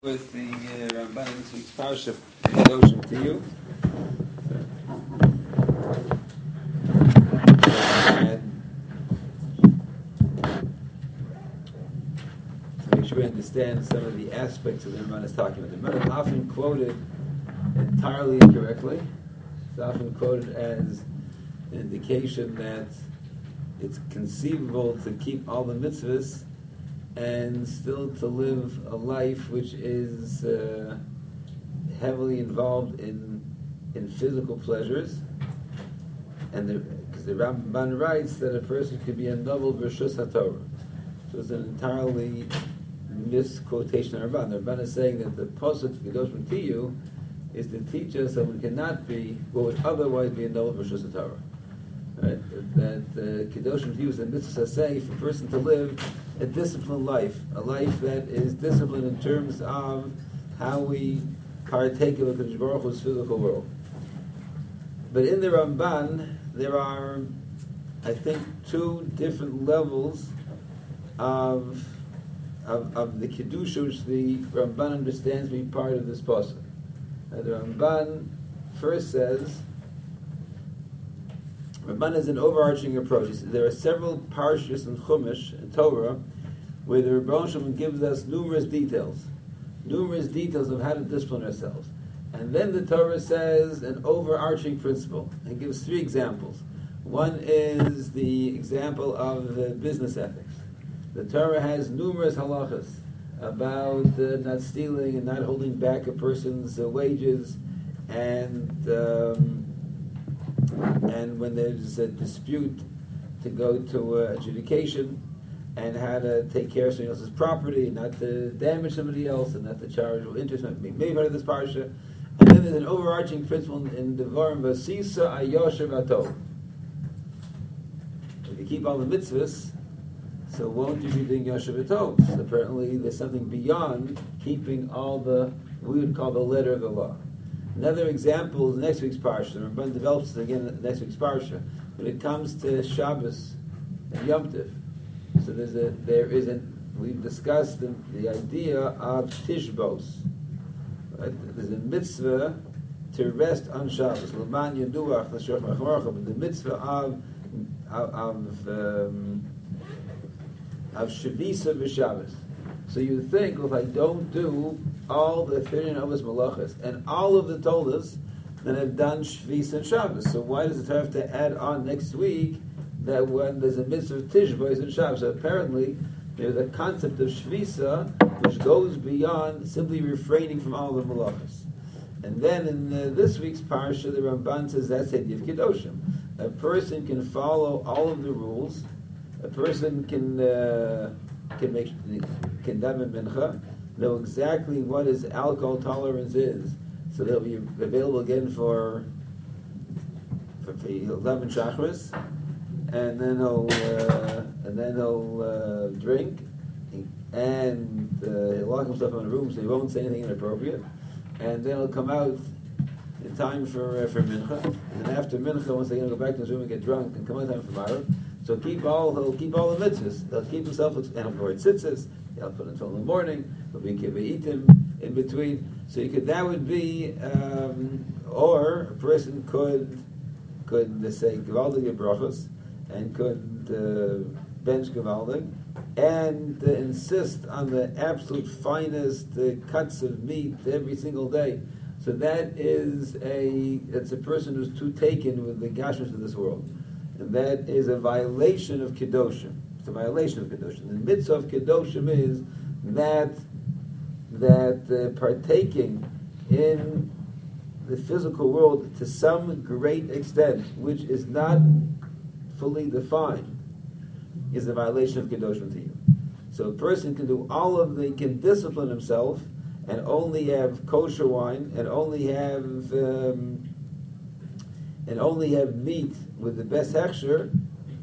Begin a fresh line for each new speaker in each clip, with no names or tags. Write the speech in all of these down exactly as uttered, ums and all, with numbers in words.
With the uh, Ramban in this week's parsha, Kedoshim to you. And to make sure we understand some of the aspects of the Ramban is talking about. The Ramban is often quoted entirely incorrectly. It's often quoted as an indication that it's conceivable to keep all the mitzvahs and still to live a life which is uh, heavily involved in in physical pleasures, and because the, the Ramban writes that a person could be a novel Reshus HaTorah. So it's an entirely misquotation of Ramban. The Ramban is saying that the pasuk Kedoshim Tiyu is to teach us that we cannot be what would otherwise be a novel Reshus HaTorah. Right? That uh, Kedoshim Tiyu is a mitzvah say for a person to live a disciplined life, a life that is disciplined in terms of how we partake of the Kadosh Baruch Hu's physical world. But in the Ramban, there are, I think, two different levels of of, of the Kedusha which the Ramban understands to be part of this pasuk. Uh, the Ramban first says, Ramban has an overarching approach. He says, there are several parshas in Chumash, in Torah, where the Rebbeinu Shalom gives us numerous details, numerous details of how to discipline ourselves. And then the Torah says an overarching principle, and gives three examples. One is the example of uh, business ethics. The Torah has numerous halachas about uh, not stealing and not holding back a person's uh, wages, and um, and when there's a dispute, to go to uh, adjudication, and how to take care of somebody else's property, not to damage somebody else, and not to charge with interest, not to be made part of this parsha. And then there's an overarching principle in Devarim, Vasisa Ayosher Vatov. If you keep all the mitzvahs, so won't you be doing Yosher Vatov? So apparently there's something beyond keeping all the, we would call the letter of the law. Another example is next week's parsha. The Ramban develops it again in next week's parsha. When it comes to Shabbos and Yom Tov, so there's a, there is an, we've discussed the, the idea of Tishbos. Right? There's a mitzvah to rest on Shabbos. L'man Yeduach l'shoch machmorcha, but the mitzvah of of of, um, of Shavisa v'Shabbos. So you think, well, if I don't do all the thirty Avos Malachas and all of the Tolas, then I've done Shvis and Shabbos. So why does it have to add on next week that when there's a mitzvah of Tishbos and Shabbos? So apparently there's a concept of Shvisa which goes beyond simply refraining from all the Malachas. And then in uh, this week's parsha, the Ramban says that's the idea of Kedoshim. A person can follow all of the rules. A person can uh, can make can daven mincha, know exactly what his alcohol tolerance is, so they'll be available again for for, for eleven chakras, and then he'll uh, and then he'll uh, drink, and uh, he'll lock himself in a room so he won't say anything inappropriate, and then he'll come out in time for uh, for mincha, and then after mincha, once they're going to go back to his room and get drunk, and come out in time for Marav. So keep all he'll keep all the mitzvahs. He'll keep himself and he'll avoid tzitzis. He'll put until in the morning. He'll be kibbeitim in between. So you could that would be, um, or a person could could uh, say gevaldige brachos and could uh, bench gevaldig and uh, insist on the absolute finest uh, cuts of meat every single day. So that is a it's a person who's too taken with the gashmis of this world. And that is a violation of Kedoshim. It's a violation of Kedoshim. The mitzvah of Kedoshim is that that uh, partaking in the physical world to some great extent, which is not fully defined, is a violation of Kedoshim to you. So a person can do all of the, can discipline himself and only have kosher wine and only have um, and only have meat with the best hechsher,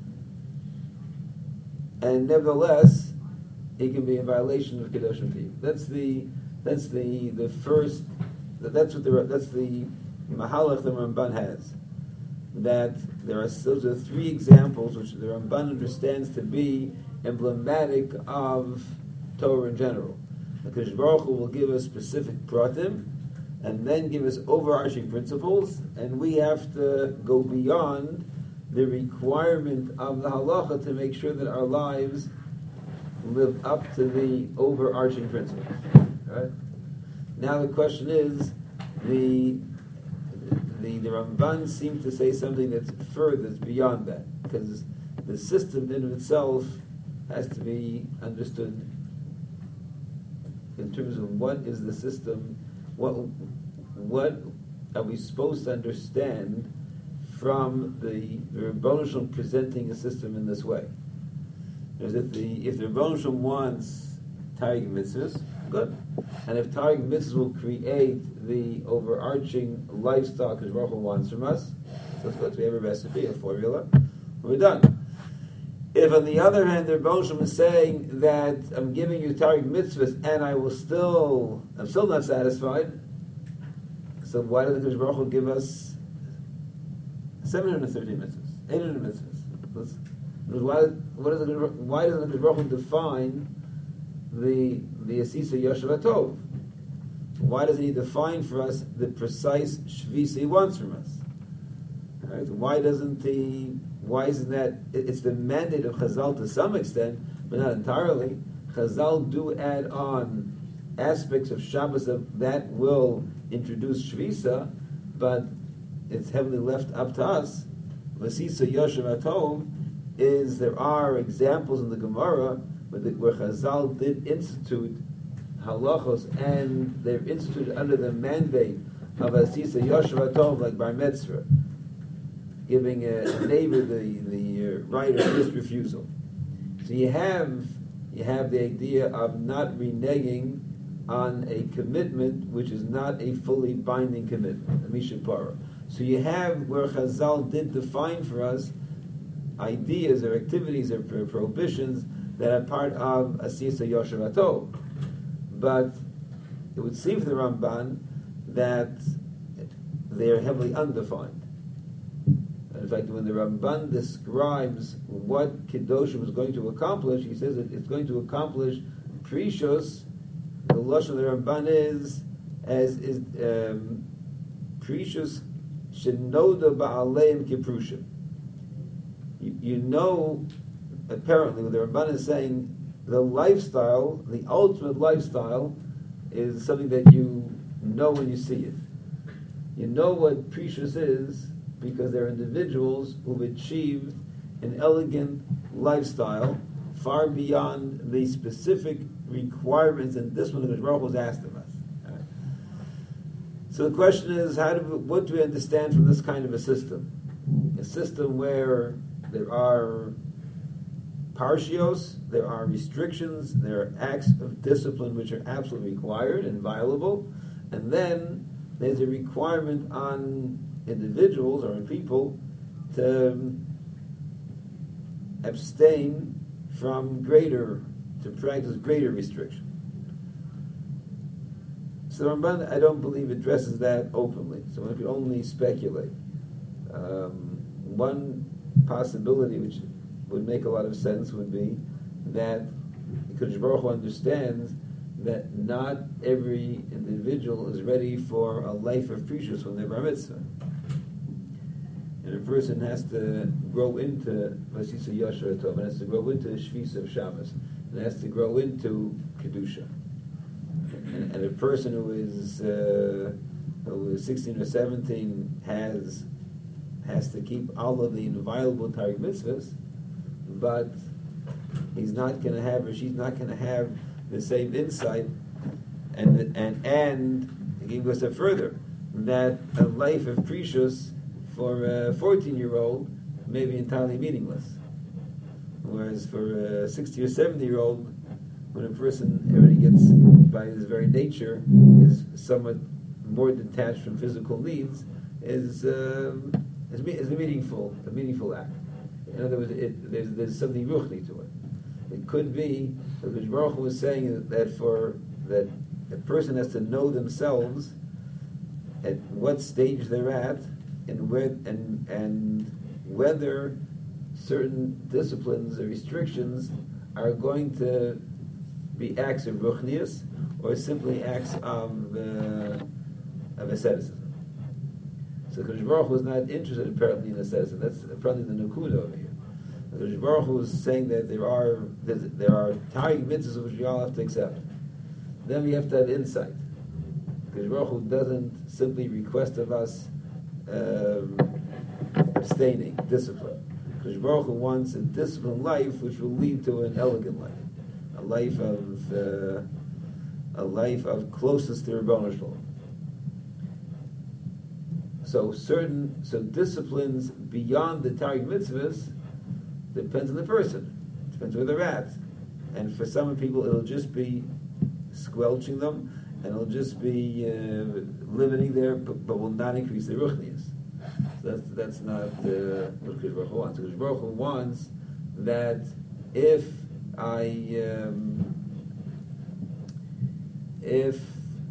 and nevertheless, he can be in violation of Kedoshim Tiyu. That's the that's the the first that's what the that's the mahalach the Ramban has. That there are those are three examples which the Ramban understands to be emblematic of Torah in general. HaKadosh Baruch Hu will give us specific pratim, and then give us overarching principles, and we have to go beyond the requirement of the halacha to make sure that our lives live up to the overarching principles. Right? Now the question is, the the, the Ramban seems to say something that's further, that's beyond that, because the system in itself has to be understood in terms of what is the system, what what are we supposed to understand from the, the Rebbeinu Shalom presenting a system in this way. If the if the Rebbeinu Shalom wants Taryag Mitzvahs, good. And if Taryag Mitzvahs will create the overarching lifestyle because Baruch Hu wants from us, so it's good. We have a recipe, a formula, we're done. If on the other hand the Rebbeinu Shalom is saying that I'm giving you Taryag Mitzvahs and I will still, I'm still not satisfied, so why does the Baruch Hu give us seven hundred thirty mitzvahs, eight hundred mitzvahs? Let's, why, what is it, why doesn't the Baruch Hu define the the Asisa Yoshev Tov? Why doesn't he define for us the precise shvisa he wants from us? Right? Why doesn't he? Why isn't that? It, it's the mandate of Chazal to some extent, but not entirely. Chazal do add on aspects of Shabbos of, that will introduce shvisa, but it's heavily left up to us. Asisa Yoshev Tov is there are examples in the Gemara where, the, where Chazal did institute halachos, and they're instituted under the mandate of Asisa Yoshev Tov, like Bar Mitzvah, giving a, a neighbor the the uh, right of first refusal. So you have you have the idea of not reneging on a commitment which is not a fully binding commitment, a mishapara. So you have where Chazal did define for us ideas or activities or prohibitions that are part of Asisa Yoshev Tov. But it would seem for the Ramban that they are heavily undefined. In fact, when the Ramban describes what Kedoshim is going to accomplish, he says that it's going to accomplish Prishos. The Lashon of the Ramban is as is um, Prishos Shenoda Ba'aleim Kiprushim. You, you know, apparently, what the Ramban is saying, the lifestyle, the ultimate lifestyle, is something that you know when you see it. You know what Precious is because they're individuals who've achieved an elegant lifestyle far beyond the specific requirements and discipline that Baruch Hu has asked of us. Right. So the question is, how do we, what do we understand from this kind of a system? A system where there are parshios, there are restrictions, there are acts of discipline which are absolutely required and violable, and then there's a requirement on individuals or on people to abstain from greater, to practice greater restriction. So the Ramban, I don't believe, addresses that openly, so one could only speculate. Um, one possibility which would make a lot of sense would be that Kadosh Baruch Hu understands that not every individual is ready for a life of precious when they're bar mitzvah. And a person has to grow into Vasisa Yosher Tov, and has to grow into Shvisa of Shabbos, and has to grow into Kedusha. And, and a person who is uh, who is sixteen or seventeen has has to keep all of the inviolable Taryag Mitzvahs, but he's not going to have, or she's not going to have the same insight, and and and he goes a step further, that a life of precious for a fourteen-year-old may be entirely meaningless, whereas for a sixty or seventy-year-old, when a person already gets, by his very nature, is somewhat more detached from physical needs, is um, is, is a meaningful a meaningful act. In other words, it, there's, there's something ruchni to it. It could be that the Baruch Hu was saying that for that a person has to know themselves at what stage they're at, and where and and whether certain disciplines or restrictions are going to be acts of ruchnius, or simply acts of, uh, of asceticism. So Kadosh Baruch Hu is not interested apparently in asceticism. That's apparently the Nakuda over here. Kadosh Baruch Hu is saying that there are there are Tariq mitzvahs which we all have to accept. Then we have to have insight. Kadosh Baruch Hu doesn't simply request of us um, abstaining, discipline. Kadosh Baruch Hu wants a disciplined life which will lead to an elegant life, a life of uh, a life of closeness to Rebbeinu Shalom. So certain so disciplines beyond the Tariq mitzvahs depends on the person. Depends where they're at. And for some people it'll just be squelching them, and it'll just be uh, limiting their, but, but will not increase their ruchnius. So that's that's not uh, what Kadosh Baruch Hu wants. Kadosh Baruch Hu wants that if I um, if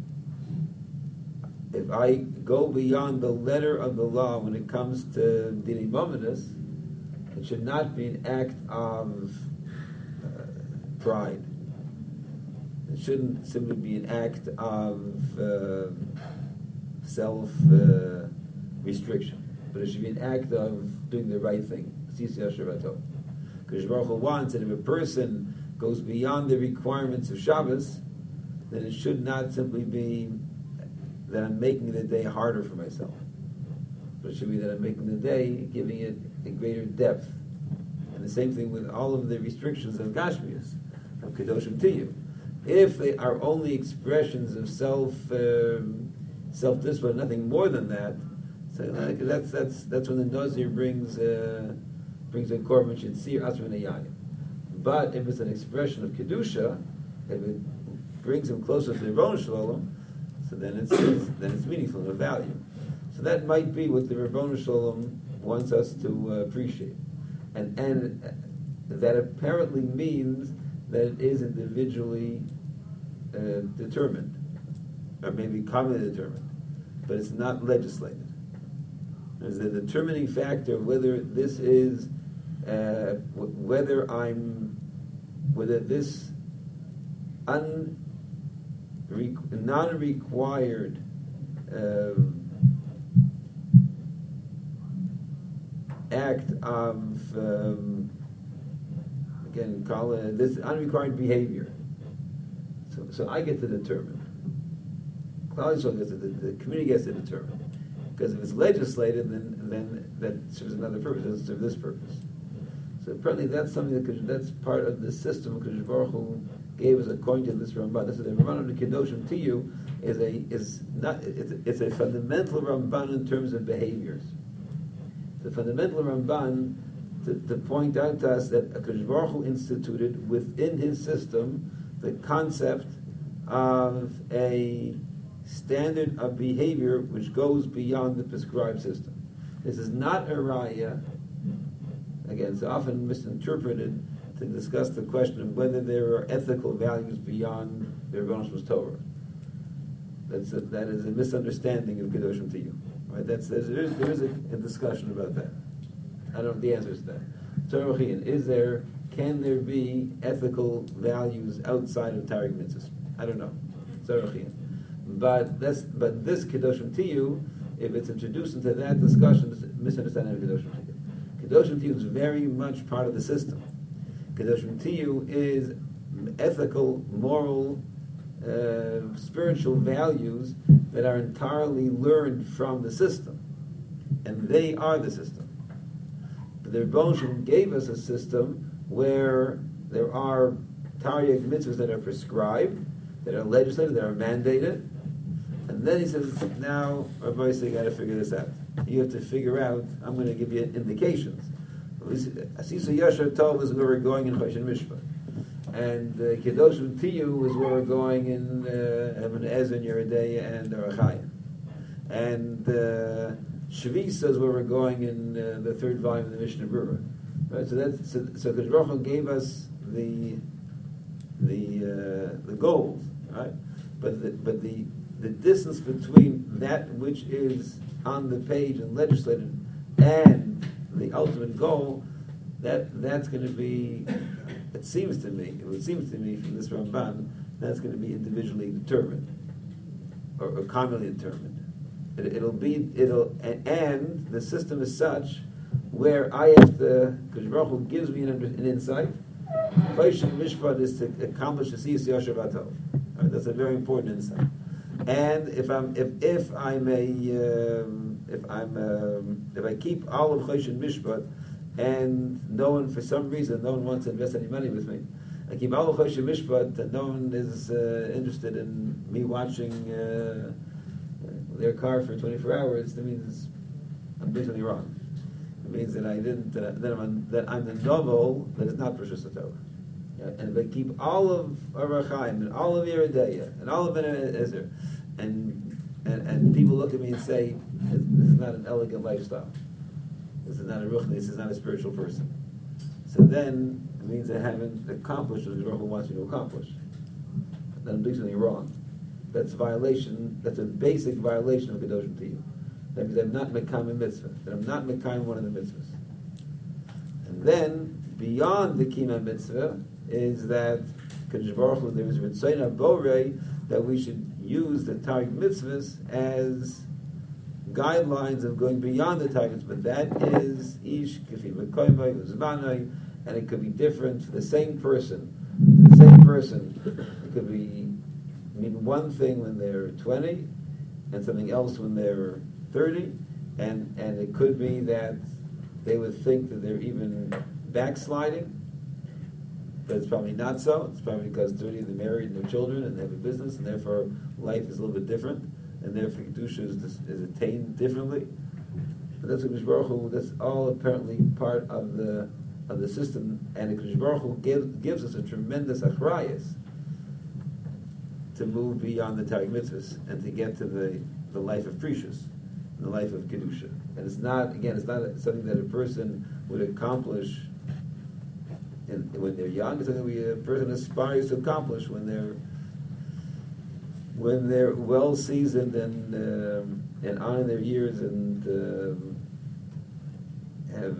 if I go beyond the letter of the law when it comes to Dinei Mamonos, it should not be an act of uh, pride. It shouldn't simply be an act of uh, self uh, restriction, but it should be an act of doing the right thing. Because Baruch Hu wants that if a person goes beyond the requirements of Shabbos, then it should not simply be that I'm making the day harder for myself, but it should be that I'm making the day, giving it a greater depth. And the same thing with all of the restrictions of Gashmius, of Kedoshim Tiyu. If they are only expressions of self um, self discipline, nothing more than that, so uh, that's that's that's when the Nazir brings uh, brings a korban shetzir asr neyayim. But if it's an expression of kedusha, if it brings him closer to the Rebbeinu Shalom, so then it's, it's then it's meaningful and of value. So that might be what the Rebbeinu Shalom wants us to uh, appreciate, and and that apparently means that it is individually uh, determined, or maybe commonly determined, but it's not legislated. There's a determining factor of whether this is, uh, w- whether I'm, whether this un, re, non-required uh, act of um, again, call it this unrequired behavior. So, so I get to determine. Klal Yisrael gets to, the, the community gets to determine. Because if it's legislated, then then that serves another purpose. It doesn't serve this purpose. So apparently that's something that that's part of the system Kadosh Baruch Hu gave us according to this Ramban. This is the Ramban of the Kedoshim Tiyu is a is not it's, it's a fundamental Ramban in terms of behaviors. The fundamental Ramban to, to point out to us that Kadosh Baruch Hu instituted within his system the concept of a standard of behavior which goes beyond the prescribed system. This is not a raya. Again, it's often misinterpreted to discuss the question of whether there are ethical values beyond the Rebbeinu Shalom's Torah. That's a, that is a misunderstanding of Kedoshim Tiyu. Right? That's there is, there is a, a discussion about that. I don't know the answers to that. Torah Chiyin, is there? Can there be ethical values outside of Tariq mitzvahs? I don't know. Torah Chiyin. But that's but this Kedoshim Tiyu, if it's introduced into that discussion, it's a misunderstanding of Kedoshim Tiyu. Kedoshim Tiyu is very much part of the system. Kedoshim Tiyu is ethical, moral, uh, spiritual values that are entirely learned from the system, and they are the system. But the Rebbeinu Shalom gave us a system where there are Taryag mitzvahs that are prescribed, that are legislated, that are mandated. And then he says, now, Rabbi, so you got to figure this out. You have to figure out, I'm going to give you indications. Asisu Yashar Tov is where we're going in Choshen Mishpat. And uh, Kedoshim Tiyu is where we're going in uh, Eben Ezer, Yeridea, and Arachayim. And uh, Shvisa is where we're going in uh, the third volume of the Mishnah Berurah. Right? So that's so, so Kadosh Baruch Hu gave us the the uh, the goals, right? But the, but the the distance between that which is on the page and legislated and the ultimate goal, that that's going to be, it seems to me, it seems to me from this Ramban, that's going to be individually determined or, or commonly determined. It, it'll be it'll and the system is such where I have to, because Baruch Hu gives me an, an insight. Choshen Mishpat is to accomplish the Siyas Yasher Vatov. Right, that's a very important insight. And if I'm if if I'm a um, if I'm um, if I keep all of Choshen Mishpat, and no one for some reason no one wants to invest any money with me, I keep all of Choshen Mishpat, and no one is uh, interested in me watching uh, their car for twenty-four hours. That means I'm doing something wrong. It means that I didn't that, that I'm that I'm the novel that is not Parshas HaTorah. Yeah, and if I keep all of Orach Chaim and all of Yeridea and all of Ben Ezer, and, and and people look at me and say, this, this is not an elegant lifestyle. This is not a ruchni. This is not a spiritual person. So then it means I haven't accomplished what the Baruch Hu wants me to accomplish. That I'm doing something wrong. That's a violation. That's a basic violation of Kedoshim to you. That means I'm not mekayim a mitzvah. That I'm not mekayim one of the mitzvahs. And then beyond the kima mitzvah is that Kadosh Baruch Hu, there is Ritzoyna Borei that we should use the Targum mitzvahs as guidelines of going beyond the targets, but that is ish kafi v'koymai v'zmanai, and it could be different for the same person. The same person, it could be mean one thing when they're twenty, and something else when they're thirty, and and it could be that they would think that they're even backsliding. But it's probably not so. It's probably because thirty they're married and they're children and they have a business, and therefore life is a little bit different, and therefore Kedusha is, is attained differently. But that's what Kadosh Baruch Hu, that's all apparently part of the of the system, and Kadosh Baruch Hu gives, gives us a tremendous achrayus to move beyond the Targum mitzvahs and to get to the, the life of Precious, the life of Kedusha. And it's not, again, it's not something that a person would accomplish in, when they're young. It's something that a person aspires to accomplish when they're when they're well seasoned and um, and on in their years and um, have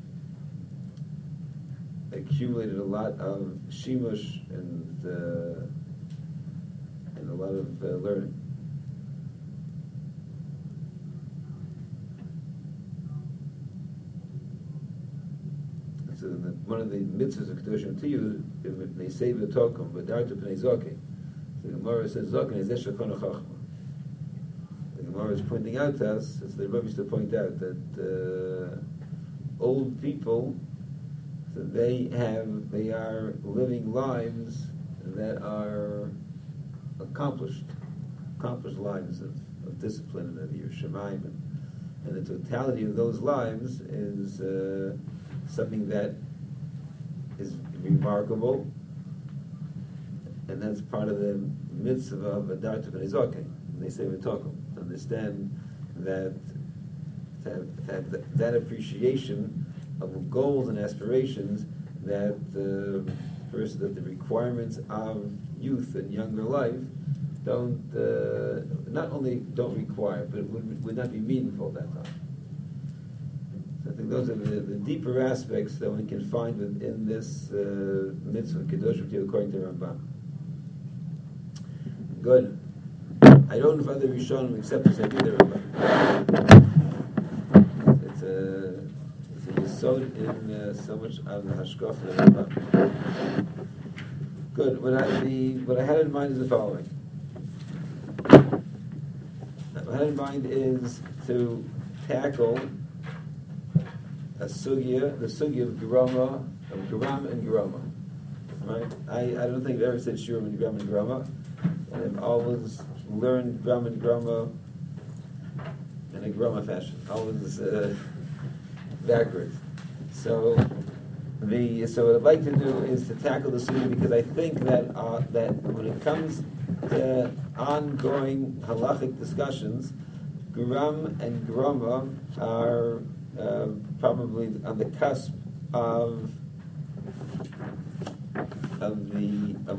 accumulated a lot of shimush and uh, and a lot of uh, learning. So the, one of the mitzvahs of Kedoshim to you, if they say v'tokum v'dartu p'nei zokin. The Gemara says zokin is eshakon chachma. The Gemara is pointing out to us, as the Rebbe used to point out, that uh, old people, so they have, they are living lives that are accomplished, accomplished lives of, of discipline and of Yerushalayim, and, and the totality of those lives is uh, something that is remarkable, and that's part of the mitzvah of Adartu B'nei Zokin. They say we talk to understand that to have, to have that, that appreciation of goals and aspirations that uh, first that the requirements of youth and younger life don't uh, not only don't require, but it would, would not be meaningful at that time. So I think those are the, the deeper aspects that we can find within this uh, mitzvah Kedoshim to according to Rambam. Good. I don't know if other Rishonim accept this idea there, Rambam. It's a it's a yesod in uh, so much of the hashkaf of the Rambam. Good. What I the what I had in mind is the following. What I had in mind is to tackle a sugya, the sugya of Gerama, of Geram and Gerama. Right? I, I don't think I've ever said Shurim and Geram and Gerama. And I've always learned Geram and Gerama in a Gerama fashion, always uh, backwards. So the so what I'd like to do is to tackle the sugya because I think that uh, that when it comes to ongoing halachic discussions, Geram and Gerama are Uh, probably on the cusp of of the of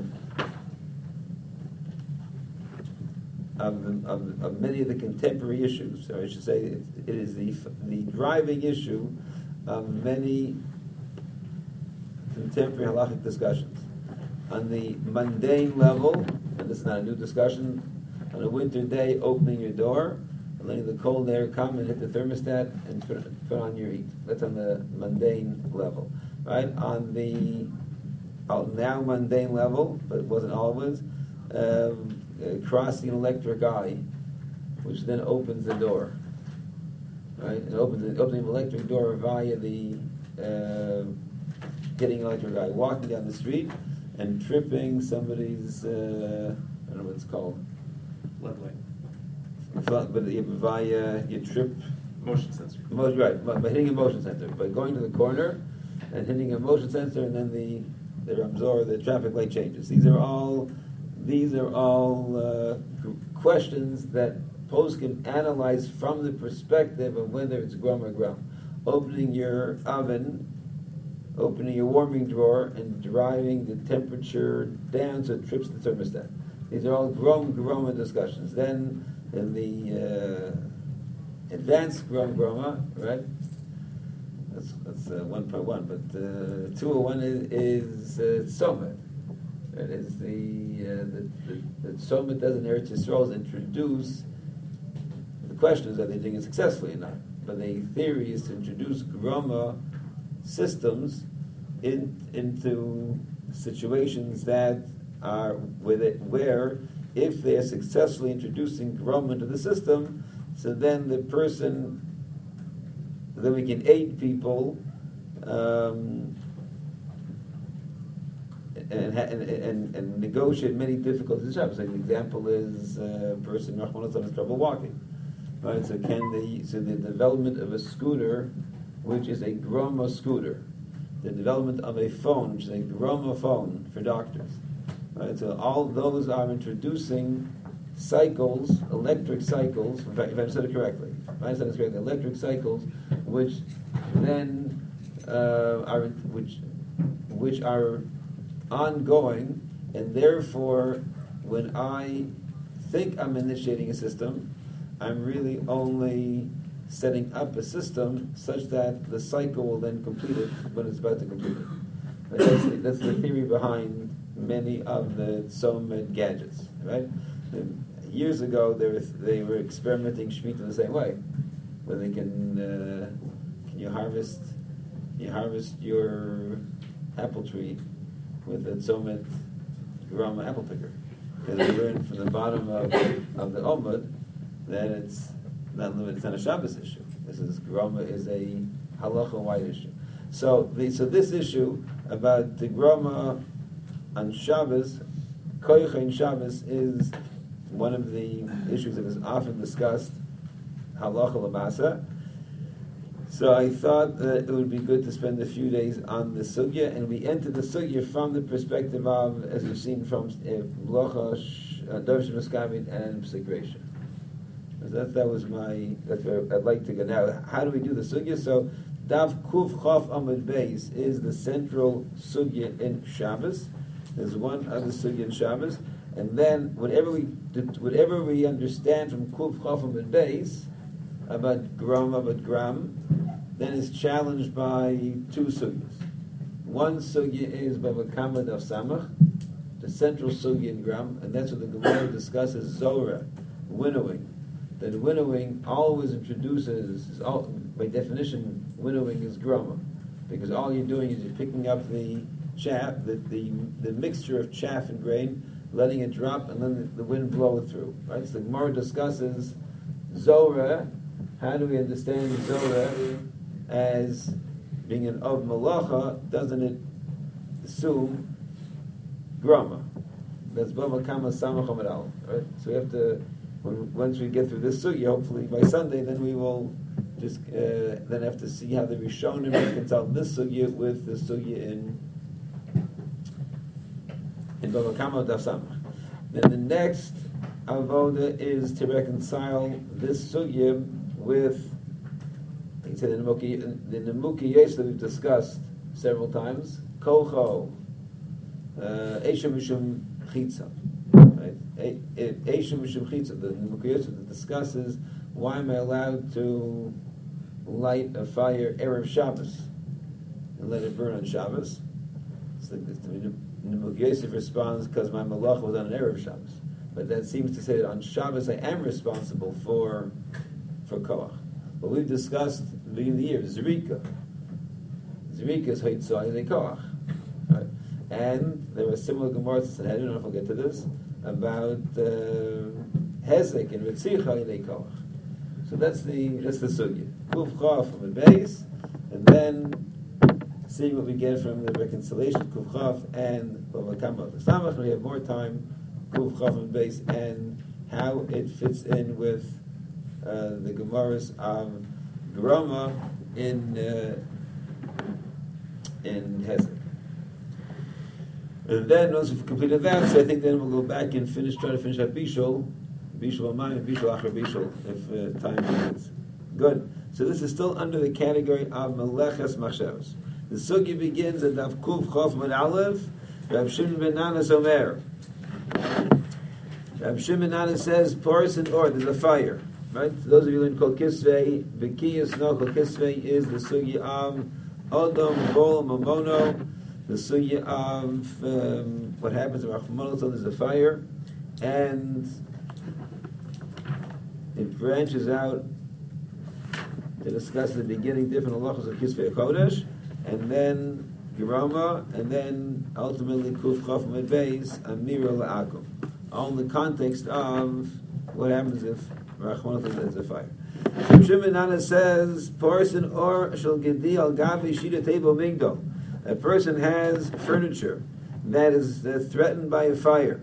of, of, of many of the contemporary issues. So I should say it, it is the the driving issue of many contemporary halachic discussions. On the mundane level, and this is not a new discussion, on a winter day, opening your door and letting the cold air come and hit the thermostat and put, put on your heat. That's on the mundane level, right? On the uh, now mundane level, but it wasn't always, um, uh, crossing an electric eye, which then opens the door, right? It opens the opening of an electric door via the uh, hitting an electric eye, walking down the street and tripping somebody's, uh, I don't know what it's called.
Floodlight.
But via you trip.
Motion sensor.
Motion, right, by, by hitting a motion sensor, by going to the corner and hitting a motion sensor, and then the the Ramzor, the traffic light changes. These are all these are all uh, questions that Post can analyze from the perspective of whether it's grum or grum. Opening your oven, opening your warming drawer, and driving the temperature down so it trips the thermostat. These are all grum groma discussions. Then in the uh, advanced grum groma, right? That's that's uh, one point one, but uh, two oh one is, is uh, somet. It is the uh, the the, the somet does in Eretz Yisrael is introduce. The question is, are they doing it successfully or not? But the theory is to introduce groma systems in, into situations that are with it, where if they are successfully introducing groma into the system, so then the person, then we can aid people um, and, and, and, and negotiate many difficulties. So an example is a person has trouble walking. Right, so can the so the development of a scooter, which is a groma scooter, the development of a phone, which is a groma phone for doctors. Right, so all those are introducing cycles, electric cycles. In fact, if I understood it correctly, if I understood it correctly, electric cycles, which then uh, are which which are ongoing, and therefore, when I think I'm initiating a system, I'm really only setting up a system such that the cycle will then complete it when it's about to complete it. But that's, the, that's the theory behind many of the Somed gadgets, right? And years ago, they were, they were experimenting Shemitah the same way, where they can uh, can you harvest you harvest your apple tree with a Somed Grama apple picker. Because we learned from the bottom of, of the Omud that it's not limited, it's not a Shabbos issue. This is groma is a halacha wide issue. So the, so this issue about the groma on Shabbos, koycha in Shabbos, is one of the issues that is often discussed, halacha lamasa. So I thought that it would be good to spend a few days on the sugya, and we enter the sugya from the perspective of, as we've seen from Mlocha, Dov Shemaskavit, and Psik Reisha. That, that was my, that's where I'd like to go. Now, how do we do the sugya? So, Dav Kuf Chof Amud Beis is the central sugya in Shabbos. There's one other sugya in Shabbos. And then, whatever we whatever we understand from Kuf Chof Amud Beis about Gram, about Gram, then is challenged by two sugyas. One sugya is Bava Kama Daf Samach, the central sugya in Gram, and that's what the Gemara discusses, Zora, winnowing. That winnowing always introduces, is all, by definition, winnowing is groma, because all you're doing is you're picking up the chaff, the, the, the mixture of chaff and grain, letting it drop, and then the, the wind blow it through. Right? So the Gemara discusses Zora. How do we understand Zora as being an of malacha? Doesn't it assume groma? That's bava kama samach amid al. Right? So we have to. When, once we get through this sugya, hopefully by Sunday, then we will just uh, then have to see how the Rishonim reconcile this sugya with the sugya in in Bava Kama Daf Samach. Then the next avoda is to reconcile this sugya with, like I said, the Nemuki Yes that we've discussed several times. Kolcho, Esha Mishum Chitza. Esha Mishum Chitza, the Nemuki Yes that discusses why am I allowed to light a fire Erev Shabbos and let it burn on Shabbos. It's like this, I mean, And the Mug Yosef responds, because my malach was on an Erev Shabbos. But that seems to say that on Shabbos I am responsible for for koach. But we've discussed at the beginning of the year, Zerika. Zerika is Haitzah in koach. Right? And there were similar Gemaras that I don't know if I'll get to this, about uh, Hezek and Ritzicha in koach. So that's the that's the sugya. Kuf Chav from the base, and then seeing what we get from the reconciliation, Kuf Chav and Bavakama the Samach. We have more time, Kuf Chav from the base, and how it fits in with uh, the Gemaras of Groma in uh, in Hezek. And then once we've completed that, so I think then we'll go back and finish, try to finish up Bishul, Bishul Amayim, and Bishul Achar Bishul, if uh, time permits. Good. So this is still under the category of Meleches Machshavos. The Sugi begins at Daf Kuf Chof Med Aleph, Rav Shimon ben Nanas Omer. Rav Shimon ben Nanas says, Porous and Or, there's a fire. Right? So those of you who learn Kol Kisvei, Bekiyas, no, Kol Kisvei is the Sugi of Odom, Bol, Mamono, the Sugi of um, what happens in Rachmanon, so there's a fire, and it branches out to discuss in the beginning different halachos of Kisvei Kodesh, and then Gerama, and then ultimately Kuf Chof Med Beis, Amira La'akum. All in the context of what happens if Rachmanon is a fire. So Shimon Nana says, Porson or shall gedi al gavi shida table migdal. A person has furniture that is uh, threatened by a fire.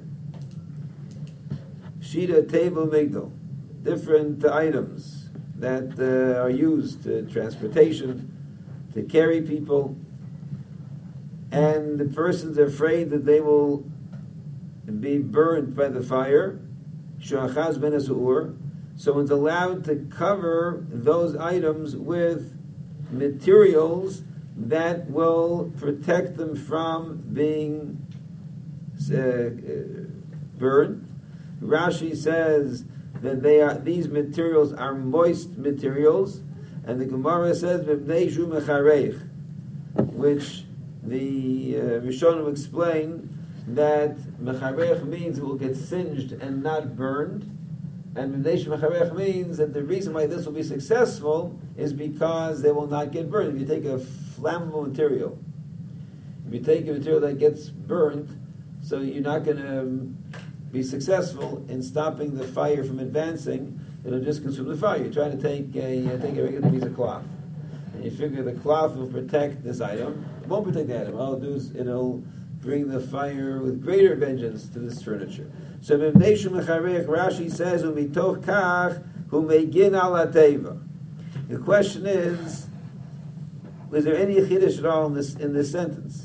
Shida table migdal. Different uh, items that uh, are used to transportation, to carry people, and the person's afraid that they will be burnt by the fire. Shuachaz ben Azur. So it's allowed to cover those items with materials that will protect them from being uh, uh, burned. Rashi says that they are these materials are moist materials, and the Gemara says v'bnei mechareich, which the uh, Rishonim explain that mechareich means it will get singed and not burned. And Mneish Mecharech means that the reason why this will be successful is because they will not get burned. If you take a flammable material, if you take a material that gets burned, so you're not going to be successful in stopping the fire from advancing, it'll just consume the fire. You're trying to take a, take a regular piece of cloth, and you figure the cloth will protect this item. It won't protect the item. All it'll do is it'll bring the fire with greater vengeance to this furniture. So Rashi says, "Umitoch kach hu megin al hateva." The question is, is there any chiddush at all in this in this sentence?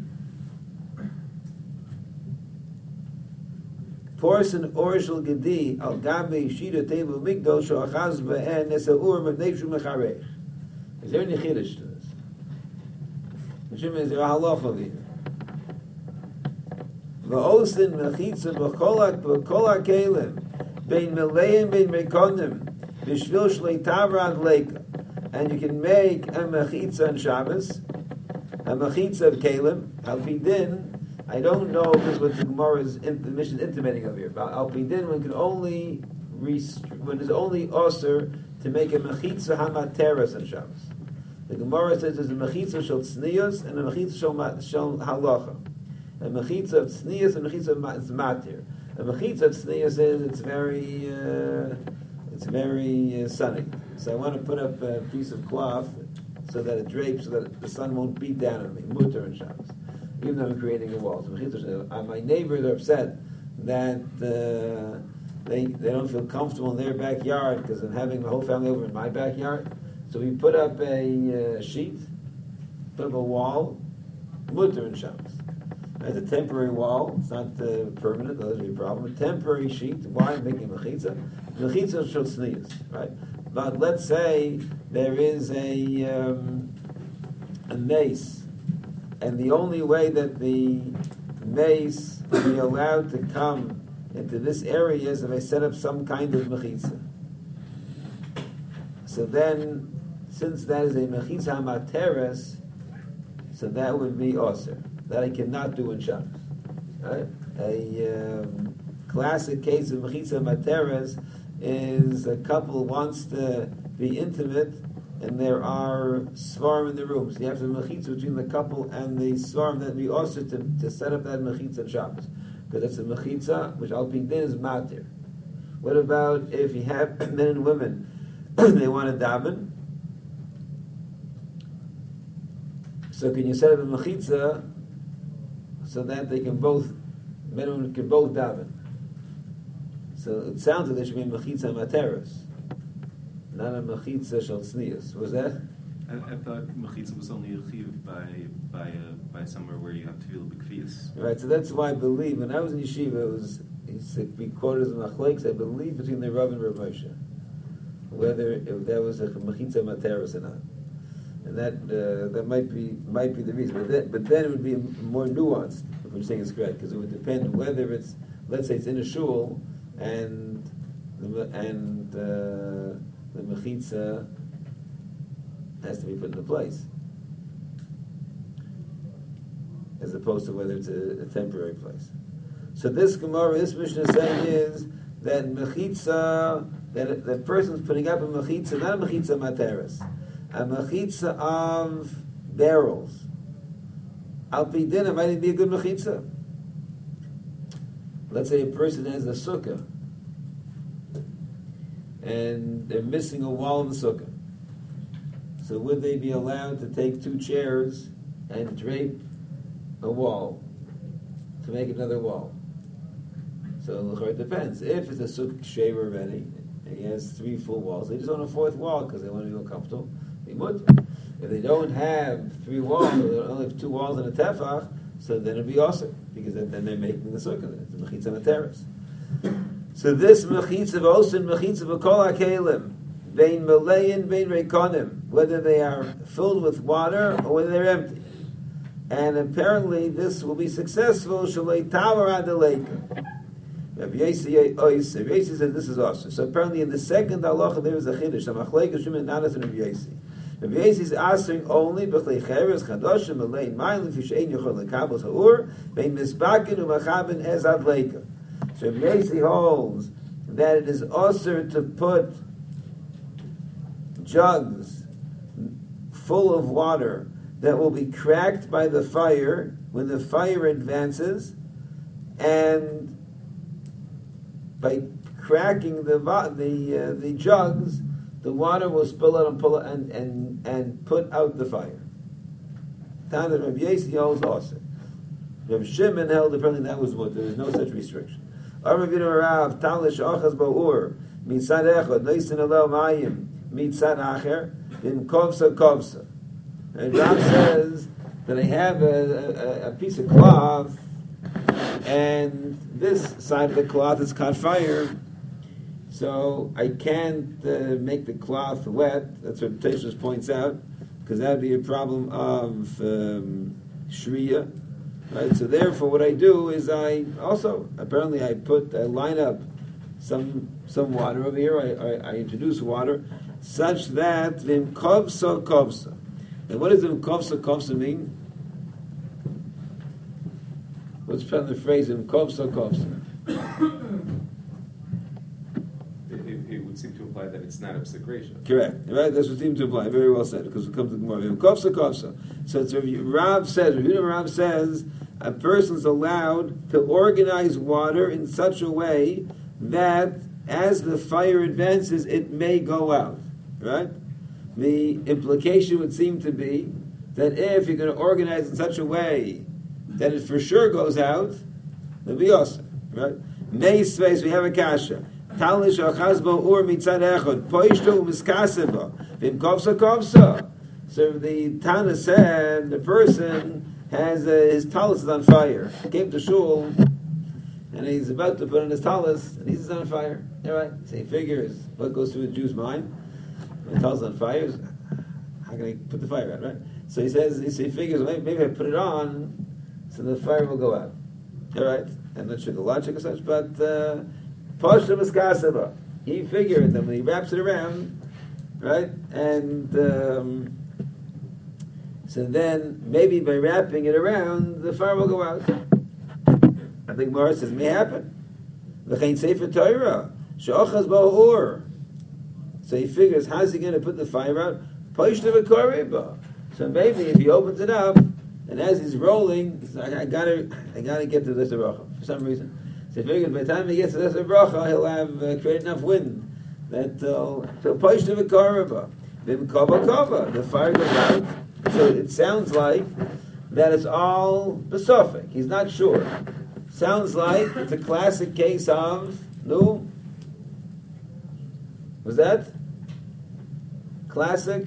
Porson orshel gedi al gabe shida teva migdol shoachaz be'en nesaur mevneishu mecharech. Is there any chiddush to this? Is there a halacha here? V'osin mechitza b'kolak b'kolak kelim bein meleim bein mekonim b'shvil shlei tavrad leika, and you can make a mechitza on Shabbos, a mechitza of kelim. Al pidin, I don't know if this is what the Gemara is in, the mission intimating of here. But al pidin, one can only rest, one is only osir to make a mechitza hamateres on Shabbos. The Gemara says there's a mechitza shel tznius and a mechitza shel shel halacha. A mechitza of tznius and a mechitza of matir. A mechitza of tznius is it's very uh, it's very uh, sunny. So I want to put up a piece of cloth so that it drapes, so that the sun won't beat down on me. Mutter and Shabbos, even though I'm creating a wall. So mechitza, uh, my neighbors are upset that uh, they they don't feel comfortable in their backyard because I'm having my whole family over in my backyard. So we put up a uh, sheet, put up a wall, mutter and Shabbos. It's a temporary wall. It's not uh, permanent. That doesn't be a problem. A temporary sheet. Why making mechitza? Mechitza shel tznius, right? But let's say there is a um, a mace, and the only way that the mace will be allowed to come into this area is if I set up some kind of mechitza. So then, since that is a mechitza hamateres, so that would be osir. That I cannot do in Shabbos. Right? A um, classic case of mechitza materes is a couple wants to be intimate, and there are svarim in the room. So you have to mechitza between the couple and the svarim that be also to, to set up that mechitza on Shabbos. Because it's a mechitza, which al pidin is matir. What about if you have men and women, they want to daven? So can you set up a mechitza so that they can both, men and women can both daven? So it sounds like there should be a mechitza materes, not a mechitza shel tznius. Was that?
I, I thought mechitza was only a chiyuv by by uh, by somewhere where you have to feel b'kfiyas.
Right. So that's why I believe when I was in yeshiva, it was he said we quoted as machlokes. I believe between the Rav and Rav Moshe, whether if that was a mechitza materes or not, and that uh, that might be might be the reason. But then, but then it would be more nuanced if we're saying it's correct, because it would depend whether it's, let's say it's in a shul and the, and uh, the mechitza has to be put into place, as opposed to whether it's a, a temporary place. So this Gemara, this Mishnah is saying is that mechitza, that the person's putting up a mechitza, not a mechitza materes, a mechitza of barrels. Al pi din, it might be a good mechitza. Let's say a person has a sukkah, and they're missing a wall of the sukkah. So would they be allowed to take two chairs and drape a wall to make another wall? So it depends. If it's a sukkah shaver already, and he has three full walls, they just want a fourth wall because they want to feel comfortable, they would. If they don't have three walls, they only have two walls and a tefach, so then it'd be awesome, because then, then they're making the sukkah. It's a mechitza materes. So this mechitza of osin, mechitza of kol hakelim, bein melein, bein rekonim, whether they are filled with water or whether they're empty. And apparently this will be successful, shalei tavar ad leika. Rabbi Yossi ois, Rabbi Yossi says this is awesome. So apparently in the second halacha there is a chiddush, a machlekes shumen nadas and Rabbi Yossi. Rabbi Yossi is answering only b'chlei cheres chadoshim melein mayim lefi she'ein yochel lekabel ha'ur bein misbakin u'machaben ez ad leika. So Rabbi Yossi holds that it is also to put jugs full of water that will be cracked by the fire when the fire advances, and by cracking the the uh, the jugs, the water will spill out and pull it and and and put out the fire. Tana Rabbi Yossi holds also. Rabbi Shimon held apparently that was what there was no such restriction. Aravinu Rav Talish Achaz Ba'ur Mitzad Echad Noisin Alel Mayim Mitzad Acher in Kovsa Kovsa. And Rav says that I have a, a, a piece of cloth, and this side of the cloth is caught fire, so I can't uh, make the cloth wet. That's what Teshuvos points out, because that would be a problem of um, shriya, right? So therefore, what I do is I also apparently I put I line up some some water over here. I, I, I introduce water such that vim kovsa kovsa. And what does vim kovsa kovsa mean? What's from the phrase vim kovsa kovsa?
It, it would seem to imply that it's not obsecration.
Correct, right? That's what seems to imply. Very well said, because it comes to the Gemara. Kovsa kovsa. So it's Rav says, Rav says, a person's allowed to organize water in such a way that as the fire advances, it may go out. Right? The implication would seem to be that if you're going to organize in such a way that it for sure goes out, it'll be awesome. Right? May space, we have a kasha. Talish achazbo ur mitzad echad, poishto umiskaseba, vim kovsa kovsa. So the Tana said the person has uh, his talus is on fire. He came to shul and he's about to put on his talus and he's on fire. All right. So he figures what goes through the Jew's mind. When the talus is on fire, how can I put the fire out, right? So he says, so he figures, maybe, maybe I put it on so the fire will go out. All right. I'm not sure the logic or such, but Posha Miskasaba. He figured that when he wraps it around, right? And um, so then maybe by wrapping it around, the fire will go out. I think Gemara says may happen. V'chein sefer Torah she'ochaz ba'or. So he figures, how's he going to put the fire out? Poishta v'koriba. So maybe if he opens it up, and as he's rolling, he's like, I gotta, I gotta get to this bracha for some reason. So he figures by the time he gets to this bracha, he'll have uh, created enough wind that uh, so poishta v'koriba. Then kava kava, the fire goes out. So it sounds like that it's all besophic. He's not sure. Sounds like it's a classic case of no. Was that classic?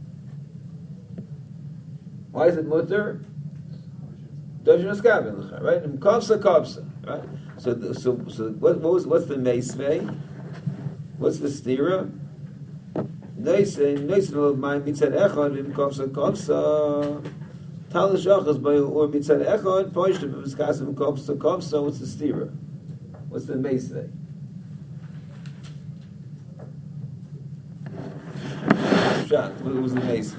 Why is it mutter? Right? Kapsa kapsa. Right. So, the, so, so what, what was, what's the meisvei? What's the stira? Neisen, neisen of my mitzad echad im kapsa kapsa. Talish achas by or mitzad echad. Poishtem v'skasim kapsa kapsa. What's the stira? What's the meisvei? Shot. What was the meisvei?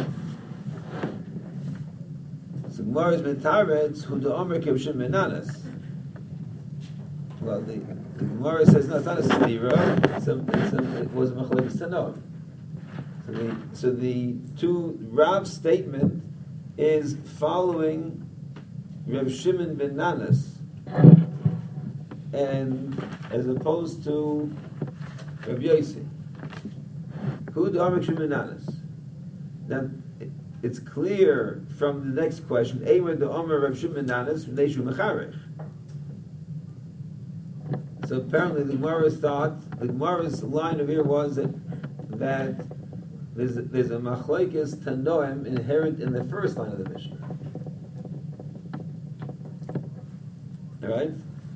So Gemara is metaretz who the Omer kibshim menanas. Well, the, the Gemara says no, it's not a stira. It's a, it's a, it was a machlekes tanoim. So the so the two Rav's statement is following Reb Shimon ben Nanas, and as opposed to Reb Yosi. Who the Omer kibshim menanas? Now. It's clear from the next question, Eimer the Omer Rav Shimon Nanas Neshu Mecharech. So apparently the Gemara's thought, the Gemara's line of here was that that there's a, there's a machlekes tanoim inherent in the first line of the Mishnah. All right?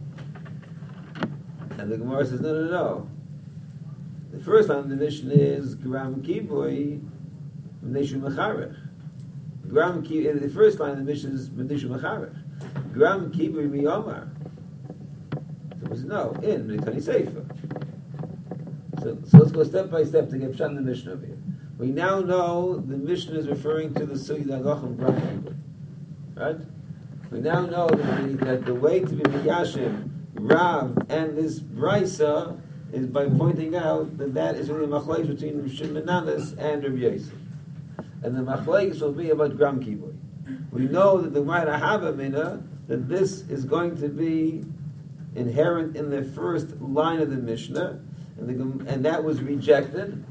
And the Gemara says, no, no, no. The first line of the Mishnah is Gram Kibui Neshu Mecharech. Gram ki in the first line of the Mishnah is Medishu Macharech. Gram kibur miyomar. So we said no in Mitani Sefer. So so let's go step by step to get pshat in the Mishnah over here. We now know the Mishnah is referring to the Sugi Dagachim Gram kibur. Right? We now know that the, that the way to be Miyashim, Rav, and this Brisa is by pointing out that that is really a machlokes between Rav Shimon Nanas and Rav Yosef. And the machlokes will be about gram kiboy. We know that the Gemara Hava Mina that this is going to be inherent in the first line of the Mishnah, and, the, and that was rejected.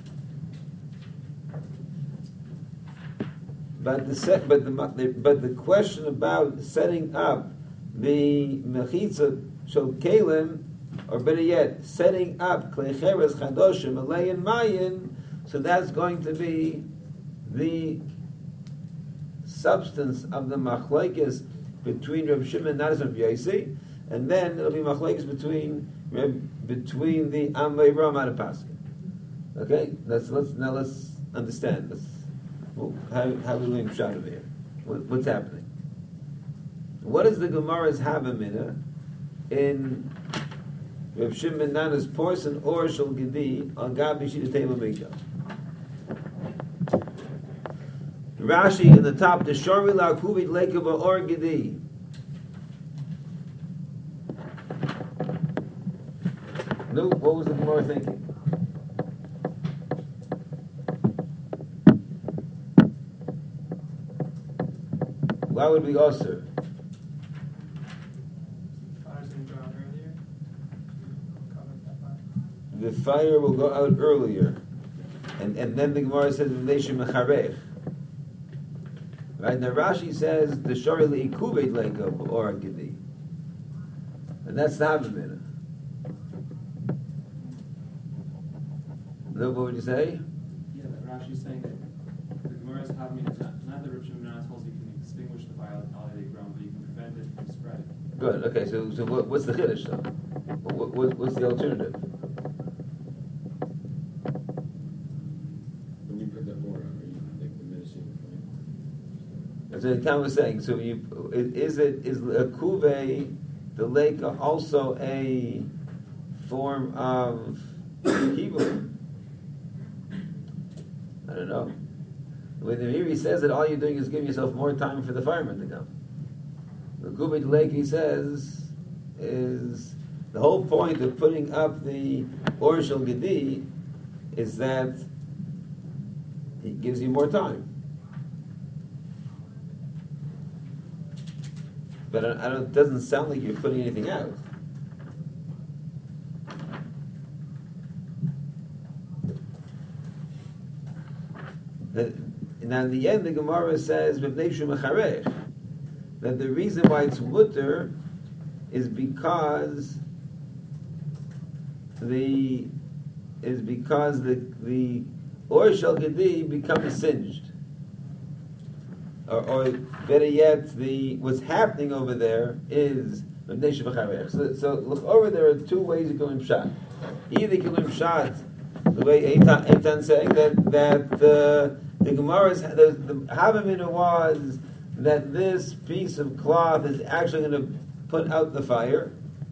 But the set, but the, the but the question about setting up the mechitza shel kelim, or better yet, setting up klei cheres chadoshim alein mayin, so that's going to be the substance of the machlekes between Reb Shimon Nanas and Reb Yosi, and then it'll be machlekes between between the Amvei Ram and Paskin. Okay, let's let's now let's understand. Let's, well, how how we doing pshat over here? What, what's happening? What is the Gemara's Havamina in Reb Shimon Nanas portion or Shel Gedi on Gabi Shita Teva Mikdash? Rashi in the top, the Shori La Kuvit Lekava or Gedi. No, what was the Gemara thinking? Why would we also? The fire will go out earlier, and and then the Gemara says V'neshim Mecharech. Right now, Rashi says the Shori Leikuvet Leikav or Gedi, and that's the Havamina. What would you say?
Yeah, that Rashi's saying that the Gemara's Havamina is not, not that Reb Shimon Nanas holds you can extinguish the fire with holiday ground, but you can prevent it from spreading.
Good. Okay. So, so what, what's the chiddush though? What, what, what's the alternative?
When you put that board on, are you like the medicine?
That's what Tom was saying. So, you is it is a kuve the lake also a form of kibud? I don't know. When the Miri says that all you're doing is giving yourself more time for the firemen to come. The Kubit Lake, he says, is the whole point of putting up the Or Shel Gedi is that it gives you more time. But I, I don't, it doesn't sound like you're putting anything out. That, now in the end, the Gemara says that the reason why it's mutter is because the is because the the Or Shel Gedi becomes singed, or, or better yet, the what's happening over there is so. So look over there are two ways you can learn pshat. Either you can learn pshat the way Eitan, Eitan saying that that uh, the Gemara's the, the Havamina was that this piece of cloth is actually going to put out the fire.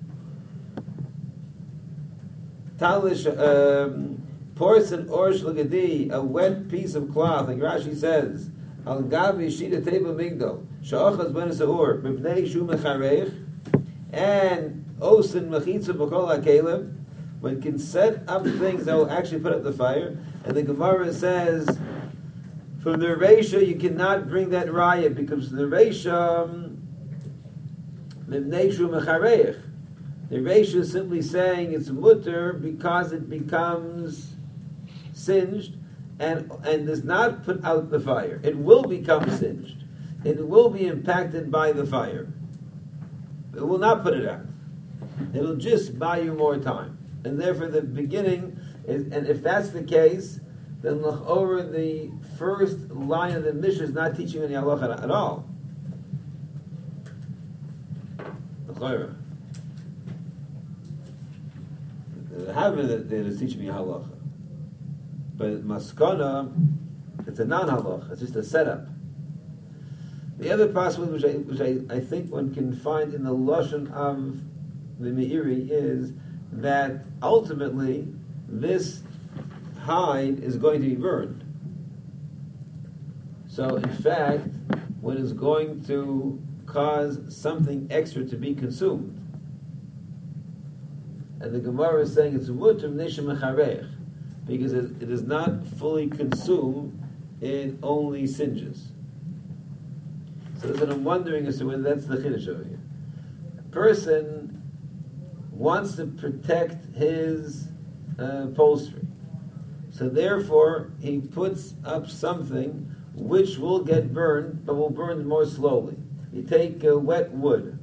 Talish um, porcelain Or Shel Gedi, a wet piece of cloth, like Rashi says, Al Gavi Shida Teva Migdal, Sha'achas Ben Sa'ur, Mibnei Shu Mecharech, and Osin Mechitza B'Kol HaKelem, one can set up things that will actually put out the fire. And the Gemara says, from the Reisha, you cannot bring that raya, because the Reisha, Mibnei Shu Mecharech, the Reisha is simply saying it's mutter because it becomes singed and and does not put out the fire. It will become singed. It will be impacted by the fire. It will not put it out. It will just buy you more time. And therefore the beginning is, and if that's the case, then look over the first line of the Mishnah is not teaching any halacha at all. The Havamina that that is teaching me halacha, but maskana, it's a non-halacha. It's just a setup. The other possibility, which I, which I, I think one can find in the lashon of the Meiri, is that ultimately this hide is going to be burned. So, in fact, what is going to cause something extra to be consumed? And the Gemara is saying it's mutter neshim mecharech, because it, it is not fully consumed, it only singes. So that's what I'm wondering as to whether that's the chiddush over here. A person wants to protect his uh, upholstery, so therefore he puts up something which will get burned, but will burn more slowly. You take uh, wet wood.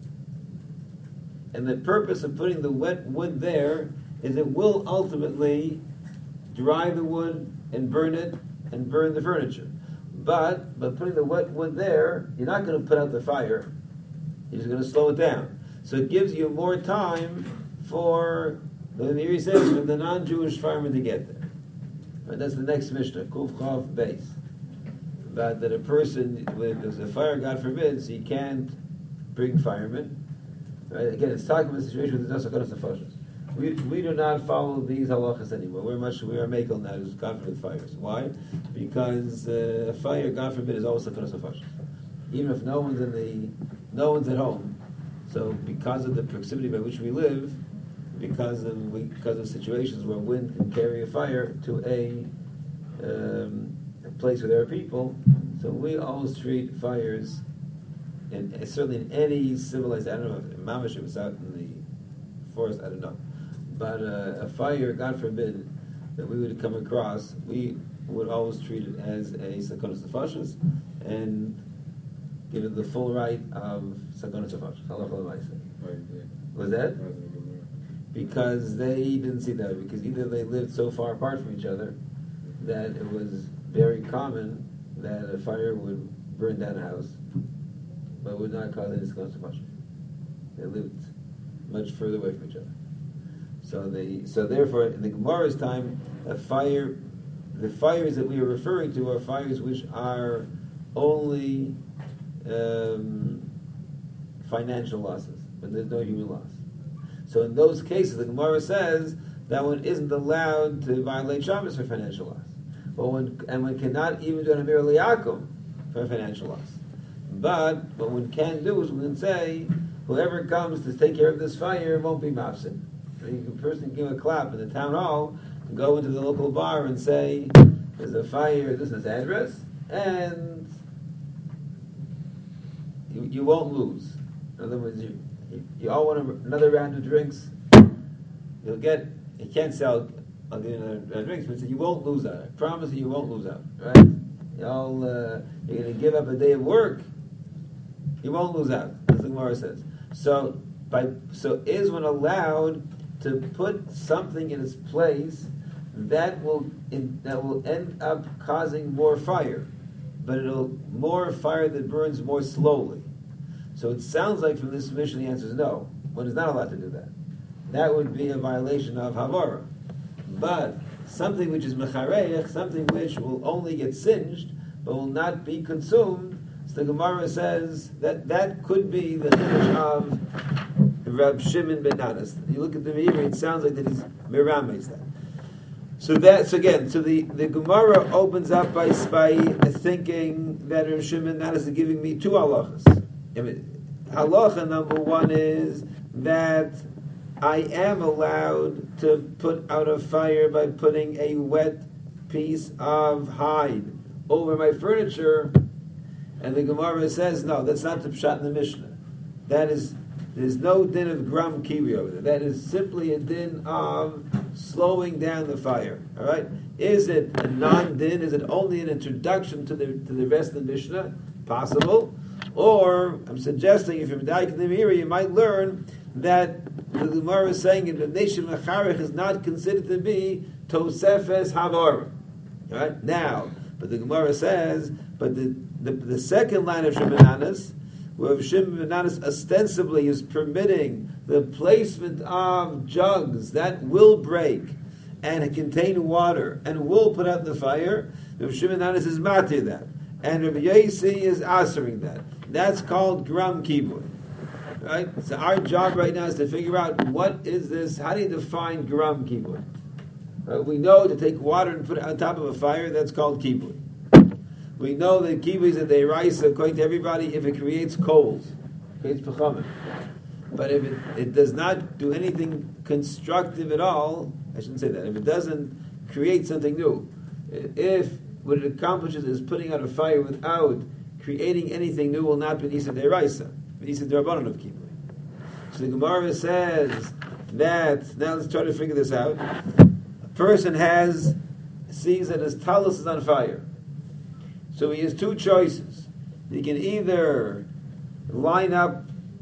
And the purpose of putting the wet wood there is it will ultimately dry the wood and burn it and burn the furniture. But by putting the wet wood there, you're not going to put out the fire. You're just going to slow it down. So it gives you more time for the Meiri says for the non-Jewish fireman to get there. And that's the next Mishnah, Kuf Chav Beis. But that a person, when there's a fire, God forbids, he can't bring firemen. Right? Again, it's talking about a situation where there's no sakanas nefashos. We we do not follow these halachas anymore. We're much we are makel now. Is God forbid fires. Why? Because uh, a fire, God forbid, is always sakanas nefashos. Even if no one's in the no one's at home. So because of the proximity by which we live, because of we, because of situations where wind can carry a fire to a, um, a place where there are people, so we always treat fires. And certainly in any civilized, I don't know if Mamash was out in the forest, I don't know. But uh, a fire, God forbid, that we would come across, we would always treat it as a sakonas nefashos and give it the full right of sakonas nefashos. Halacha l'maaseh. Was that? Because they didn't see that. Because either they lived so far apart from each other that it was very common that a fire would burn down a house, but would not cause any sakonas nefashos. They lived much further away from each other. So they, so therefore, in the Gemara's time, a fire, the fires that we are referring to are fires which are only um, financial losses, but there's no human loss. So in those cases, the Gemara says that one isn't allowed to violate Shabbos for financial loss, but one, and one cannot even do an Amir Liyakum for financial loss. But what one can do is one can say whoever comes to take care of this fire won't be mafsid. The person can give a clap in the town hall, can go into the local bar and say, there's a fire, this is address, and you, you won't lose. In other words, you, you, you all want a, another round of drinks, you'll get, you can't sell, I'll give you another round of drinks, but you won't lose out. I promise you, you won't lose out, right? Y'all, uh, you're going to give up a day of work, you won't lose out, as the Gemara says. So, by, so is one allowed to put something in its place that will in, that will end up causing more fire, but it'll more fire that burns more slowly. So it sounds like from this mission the answer is no. One is not allowed to do that. That would be a violation of Havara. But something which is mechareich, something which will only get singed but will not be consumed, so the Gemara says that that could be the image of Rab Shimon ben Nanas. You look at the Meiri, it sounds like that he's mirames that. So that's again. So the, the Gemara opens up by by thinking that Rab Shimon ben Nanas is giving me two halachas. I mean, halacha number one is that I am allowed to put out a fire by putting a wet piece of hide over my furniture, and the Gemara says no, that's not the pshat in the Mishnah. That is. There's no din of gram kiwi over there. That is simply a din of slowing down the fire. All right? Is it a non-din? Is it only an introduction to the to the rest of the Mishnah? Possible. Or I'm suggesting if you're medayik in the mirror, you might learn that the Gemara is saying that the nation mecharech is not considered to be tosefes havara. All right? Now, but the Gemara says, but the the, the second line of Shemananas, where Shimon ben Nanas ostensibly is permitting the placement of jugs that will break and contain water and will put out the fire, Rav Shimon ben Nanas is matir that, and Rabbi Yosi is answering that. That's called gram kibui, right? So our job right now is to figure out what is this. How do you define gram kibui? Uh, we know to take water and put it on top of a fire. That's called kibui. We know that kibbutz that they rice according to everybody if it creates coals, creates pechamim. But if it, it does not do anything constructive at all, I shouldn't say that. If it doesn't create something new, if what it accomplishes is putting out a fire without creating anything new, will not be nisa deraisa, nisa derabanan of kibbutz. So the Gemara says that now let's try to figure this out. A person has sees that his talus is on fire. So he has two choices. He can either line up,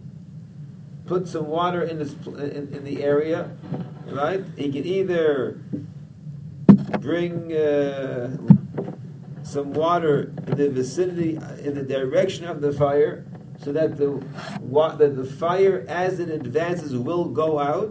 put some water in, this, in, in the area, right? He can either bring uh, some water in the vicinity, in the direction of the fire, so that the that the fire, as it advances, will go out,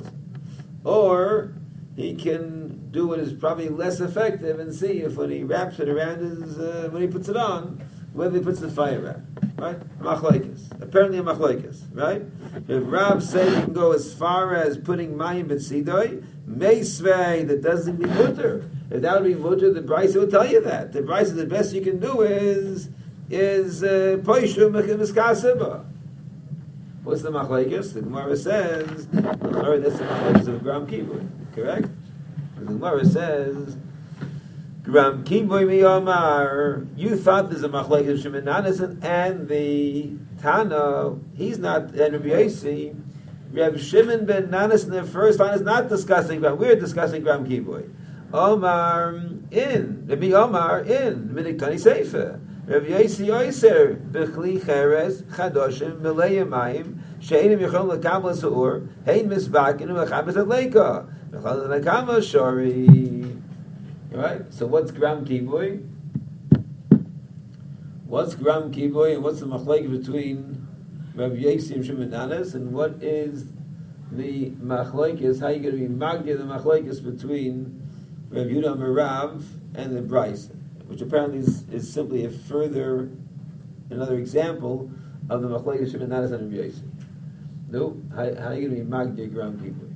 or he can do what is probably less effective and see if when he wraps it around his, uh, when he puts it on, whether he puts the fire around. Right? Machlokes. Apparently a machlokes. Right? If Rab said you can go as far as putting mayim b'tzidoi, meisvei, that doesn't be mutter. If that would be mutter, the Brisa will tell you that. The Brisa, the best you can do is, is, poishu miskasiba. What's the machlokes? The Gemara says, that's the machlokes of gram kibui. Correct? The Gemara says, Gram Kiboy Miyomar, you thought there's a machlekes of Shimon Nanas and the Tana, he's not, and Rabbi Yosi, Rabbi Shimon ben Nanas in the first line is not discussing Gram, we're discussing Gram Kiboy. Omar, in, Rabbi Omar, in, Minik Tani Sefer, Rabbi Yosi Yoiser, Bechli Cheres, Chadoshim, Melei Yamayim, Sheinim Yechon Lekam L'Su'ur, Hein Misbakin, U'Achabes Adleika, Right? So what's gram kibui? What's gram kibui and what's the machlekes between Rabbi Yosi and Shimon Nanas, and what is the machlekes? How are you going to be magdir the machlekes between Rabbi Yehuda Merav and the Brisa, which apparently is, is simply a further, another example of the machlekes Shimon Nanas and Rabbi Yosi. No, how, how are you going to be magdir gram kibui?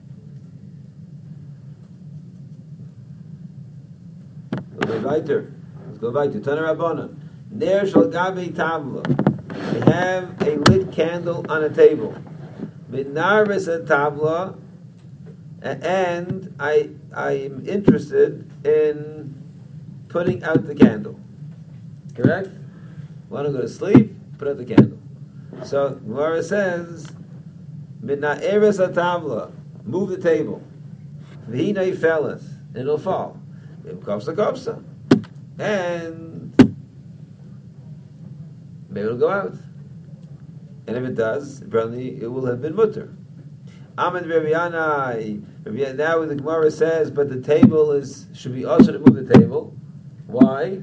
Weiter. go back to Tana Rabbanan. Ner shel gabi tavla. We have a lit candle on a table. Minaris a tavla, and I I am interested in putting out the candle. Correct? Want to go to sleep? Put out the candle. So Gemara says, "Minaris a tavla." Move the table. V'hinei fellas, and it'll fall. Kopsa kopsa, and maybe it'll go out. And if it does, apparently it will have been mutter. Amen Rabbi Yanai. Now the Gemara says, but the table is should be also to move the table. Why?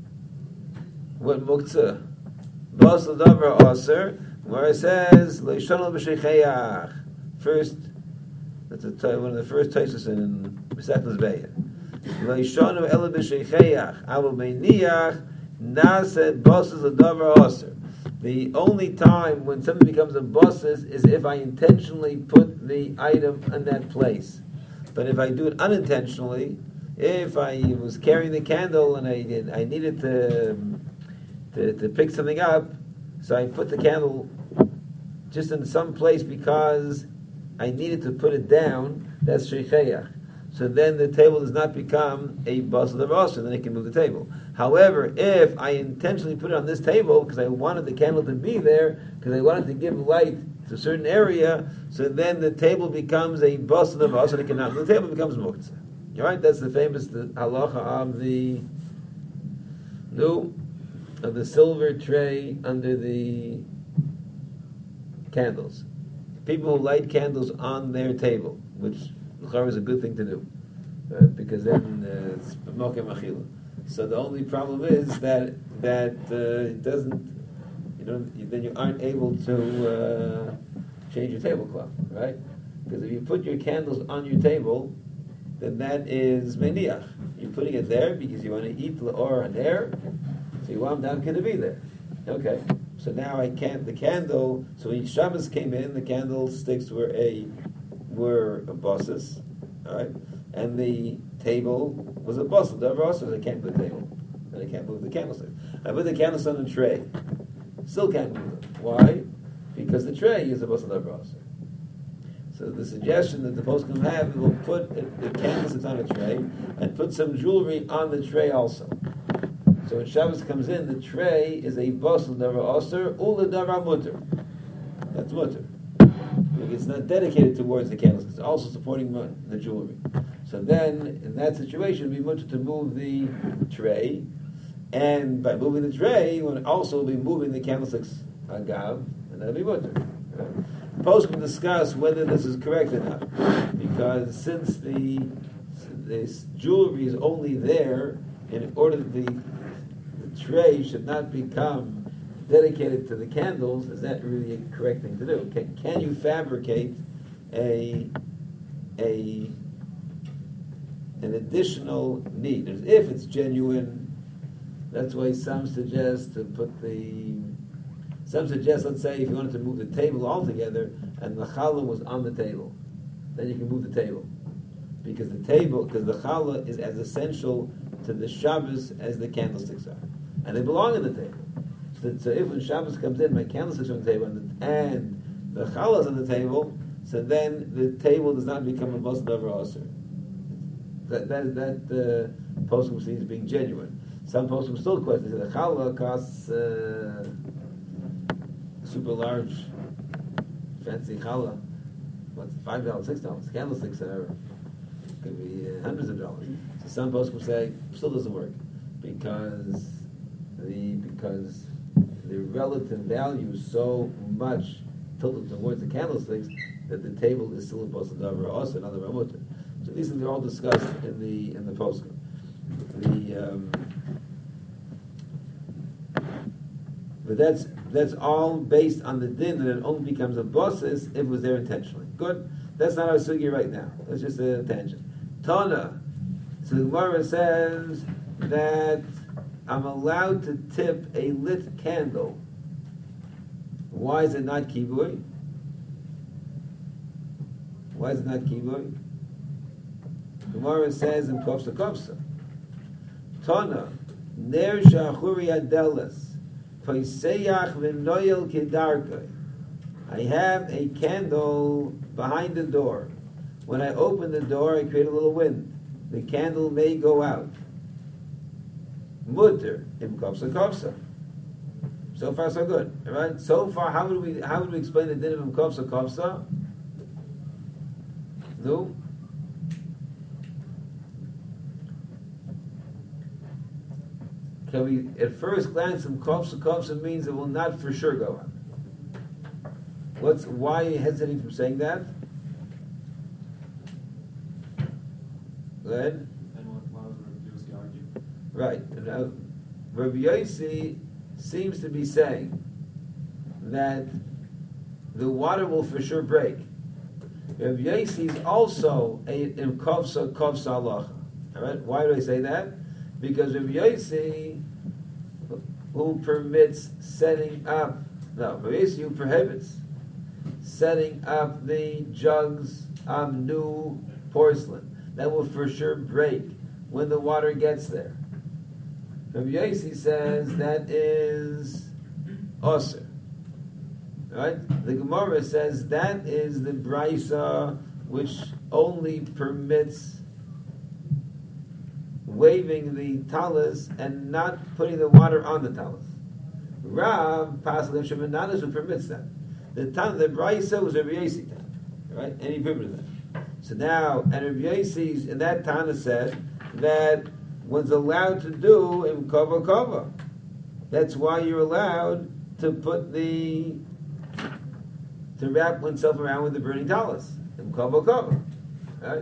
What muktzah? Basel davar aser. Gemara says leishonal b'sheichayach. First, that's a, one of the first places in Mesechus Beya. Leishonal ela b'sheichayach. Aval meiniach naset basel davar aser. The only time when something becomes a bosses is if I intentionally put the item in that place. But if I do it unintentionally, if I was carrying the candle and I did, I needed to, to to pick something up, so I put the candle just in some place because I needed to put it down, that's sheichayach. So then the table does not become a basel davar, then it can move the table. However, if I intentionally put it on this table because I wanted the candle to be there, because I wanted to give light to a certain area, so then the table becomes a basel davar, and it cannot move the table, becomes muktzah. All right, that's the famous the halacha of the no of the silver tray under the candles. People who light candles on their table, which is a good thing to do, uh, because then uh, it's mokem achila. So the only problem is that that uh, it doesn't, you know, then you aren't able to uh, change your tablecloth, right? Because if you put your candles on your table, then that is meniach. You're putting it there because you want to eat l'or haner, so you want them to be there. Okay, so now I can't. The candle. So when Shabbos came in, the candlesticks were a were a bosses, all right, and the table was a basel davar, so I can't move the table, and I can't move the candlestick. I put the candlestick on a tray, still can't move it. Why? Because the tray is a basel davar. So the suggestion that the poskim have, we'll put the candlesticks on a tray and put some jewelry on the tray also. So when Shabbos comes in, the tray is a basel davar aser ula davar mutter. That's mutter. It's not dedicated towards the candlesticks; it's also supporting the jewelry. So then, in that situation, it would be mutter to move the tray, and by moving the tray, you would also be moving the candlesticks agav, and that'll be mutter. Right? Post can discuss whether this is correct or not, because since the this jewelry is only there in order that the, the tray should not become dedicated to the candles, is that really a correct thing to do? Can, can you fabricate a a an additional need? If it's genuine, that's why some suggest to put the some suggest, let's say, if you wanted to move the table altogether and the challah was on the table, then you can move the table. Because the table, because the challah is as essential to the Shabbos as the candlesticks are. And they belong in the table. So, so if when Shabbos comes in, my candlesticks are on the table and the, and the challah is on the table, so then the table does not become a basel davar aser. That that that uh, poskim seems being genuine. Some poskim still question the challah costs uh, super large, fancy challah. What's five dollars, six dollars? Candlesticks are could be uh, hundreds of dollars. So some poskim say still doesn't work because the because the relative value is so much tilted towards the candlesticks that the table is still a basel davar aser, another ramuta. So these things are all discussed in the in the poskim. The um, but that's that's all based on the din that it only becomes a bosses if it was there intentionally. Good. That's not our sugi right now. That's just a tangent. Tana. So the Gemara says that I'm allowed to tip a lit candle. Why is it not kibui? Why is it not kibui? Gemara says in Kovsa Kovsa, Tana, ner shachuri adelas, paiseyach v'noyel kedarkei. I have a candle behind the door. When I open the door, I create a little wind. The candle may go out. Mutter im kofsa kofsa. So far, so good. All right. So far, how would we how would we explain the din of im kofsa kofsa? No. Can we, at first glance, im kofsa kofsa means it will not for sure go out. What's why are you hesitating from saying that? Go ahead.
And what, why would Rabbi Yossi argue?
Right. Now, Rabbi Yossi seems to be saying that the water will for sure break. Rabbi Yossi is also a in kovsa kovsa halacha. All right. Why do I say that? Because Rabbi Yossi, who permits setting up, no, Rabbi Yossi who prohibits setting up the jugs of new porcelain that will for sure break when the water gets there. Rabbi Yossi says that is osir. Right? The Gemara says that is the brisa which only permits waving the talis and not putting the water on the talis. Rav Pasal Shemananas who permits that. The tan, the brisa was Rabbi Yossi, right? And he permitted that. So now, and Rabbi Yossi's in that Tana said that one's allowed to do in kava kava. That's why you're allowed to put the to wrap oneself around with the burning talis in kava kava, right?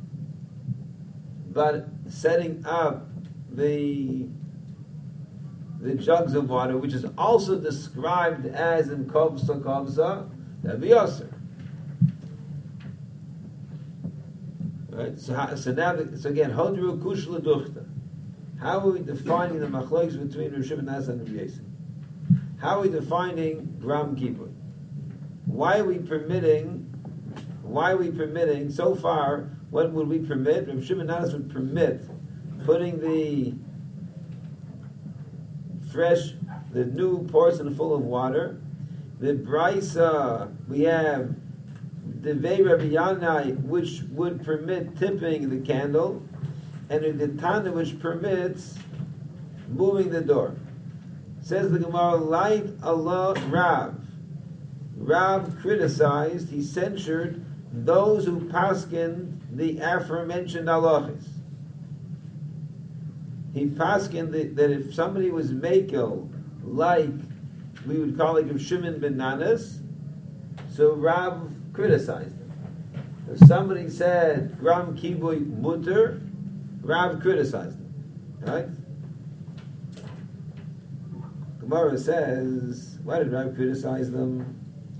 But setting up the the jugs of water, which is also described as in kovsa kovsa, that'd be osir. Right. So, how, so now, the, so again, hodru kush leduchta. How are we defining the machlokes between Rosh Hashanah and Rabbi Yossi? How are we defining Gram Kippur? Why are we permitting? Why are we permitting? So far, what would we permit? Rosh Hashanah would permit putting the fresh, the new porcelain full of water. The brisa we have the Vei Rabbi Yanai, which would permit tipping the candle, and the Tana, which permits moving the door. Says the Gemara, light Allah Rav. Rav criticized, he censured those who paskin the aforementioned halachas. He paskin that, that if somebody was makel, like we would call it Shimon ben Nanas, so Rav criticized him. If somebody said Gram Kiboy Mutter, Rav criticized him. Right? Gemara says, why did Rav criticize them?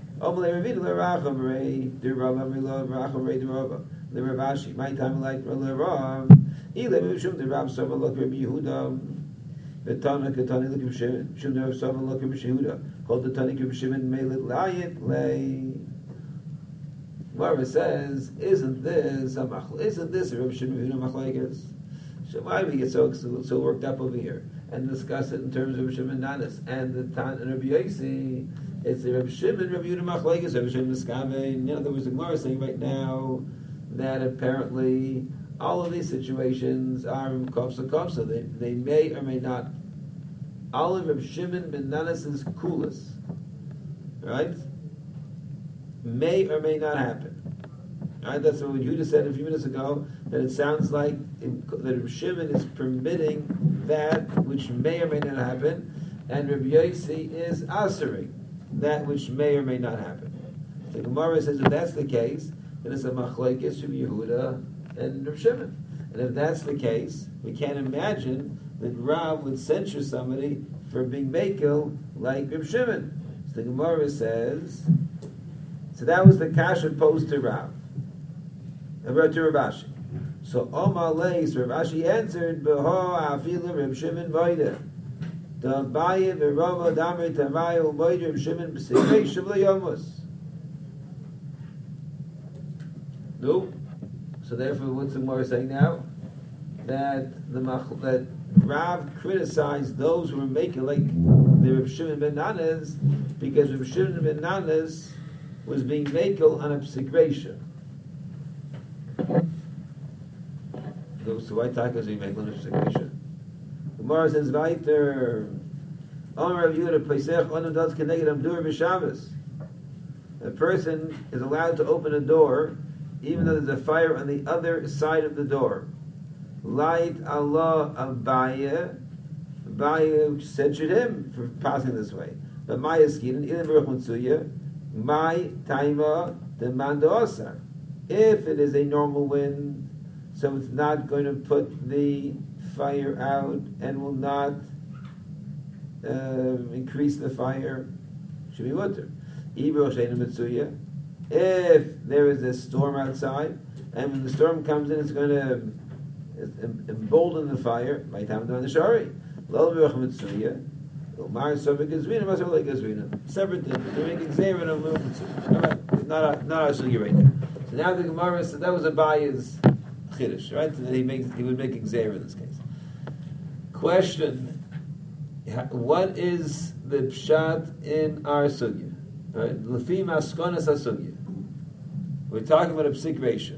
The Ravashi, my time like Rav. Ilem Shum the Rav Sava look Rabbi Yehuda. The Tana Katani look Rabbi Shimon. Shum the Rav Sava look Rabbi Yehuda. Called the Tani Rabbi Shimon Melit Layit Lay. Mara says, isn't this a machl? Isn't this a Rabbi Shimon Yehuda machlekes? So why do we get so so worked up over here and discuss it in terms of Rabbi Shimon Nanas and the Tan and Rabbi Yossi? It's the Rabbi Shimon Rabbi Yehuda machlekes. Rabbi Shimon Miskave. In other words, the Gemara is saying right now that apparently all of these situations are kofsa kofsa. They they may or may not. All of Rabbi Shimon ben Nanas' kulas, right, may or may not happen. Right? That's what Yehuda said a few minutes ago. That it sounds like it, that Rabbi Shimon is permitting that which may or may not happen, and Rabbi Yossi is asering that which may or may not happen. The Gemara says if that's the case, then it's a machlokes Rabbi Yehuda and Rabbi Shimon. And if that's the case, we can't imagine that Rav would censure somebody for being mekel like Rabbi Shimon. So the Gemara says, so that was the kasha posed to Rav, to Rav Ashi. So Omar Leis, Rav Ashi answered, Beho afilu Rabbi Shimon voida. D'Abaye v'Rava damer Tavaya u'voida Rabbi Shimon b'seirei shavla yomus. No. So therefore, what's the Gemara saying now? That the that Rav criticized those who were making like the Reb Shimon ben Nanas because Reb Shimon ben Nanas was being makel on a psikresha. So why Taka being makel on a psikresha? Gemara says weiter. Amar Rav Yehuda Pesach Onam Daz Keneged Amdur B'Shabbos. A person is allowed to open a door even though there's a fire on the other side of the door. Light Allah Abaye. Abaye censured him for passing this way. But my Eskidin, Ilim Baruch Mitzuya, my Taima Demanda Osar. If it is a normal wind, so it's not going to put the fire out and will not uh, increase the fire, should be mutter. If there is a storm outside, and when the storm comes in, it's going to embolden the fire. My time to the shari. Separate things. They're making zera of not a not a sugi right there. So now the Gemara said that was a bias chiddush, right? So that he makes he would make zera in this case. Question: what is the pshat in our sugya? Right? Lefi maskonas hasugya. We're talking about a psik reisha.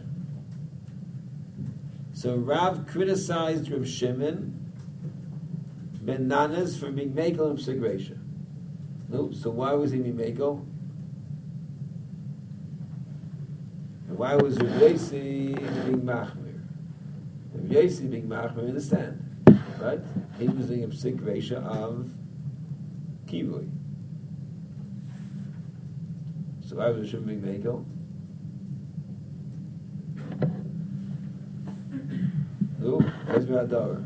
So Rav criticized Rav Shimon ben Nanas for being mekel and psik reisha. Nope. So why was he being mekel? And why was Rav Yosi being machmir? Rav Yosi being machmir in the stand, right? He was doing a psik reisha of kivui. So why was Rav Shimon being mekel? Who? Where's my daughter?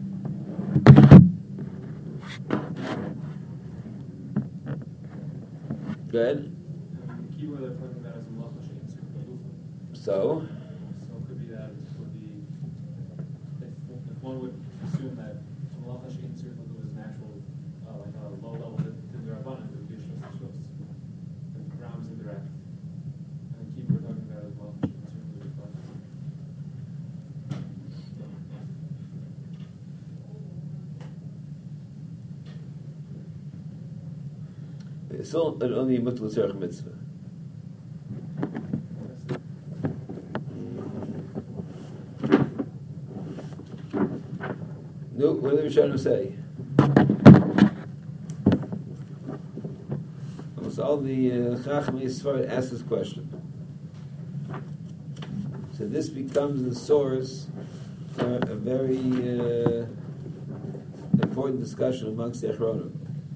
Good.
The key word they're talking about is malacha she'in tzur b'lufa.
So?
So it could be that it would be, if, if one would assume that malacha she'in tzur b'lufa is natural, uh, like a low level d'Rabbanan, it would be a shus shus. If the ground is indirect. And the key word we're talking about is malacha she'in tzur b'lufa.
It's still only mutal tzarech mitzvah. No, what are they trying to say? Almost all the Chachamei Sfarad ask this question. So this becomes the source for a very uh, important discussion amongst the Achronim.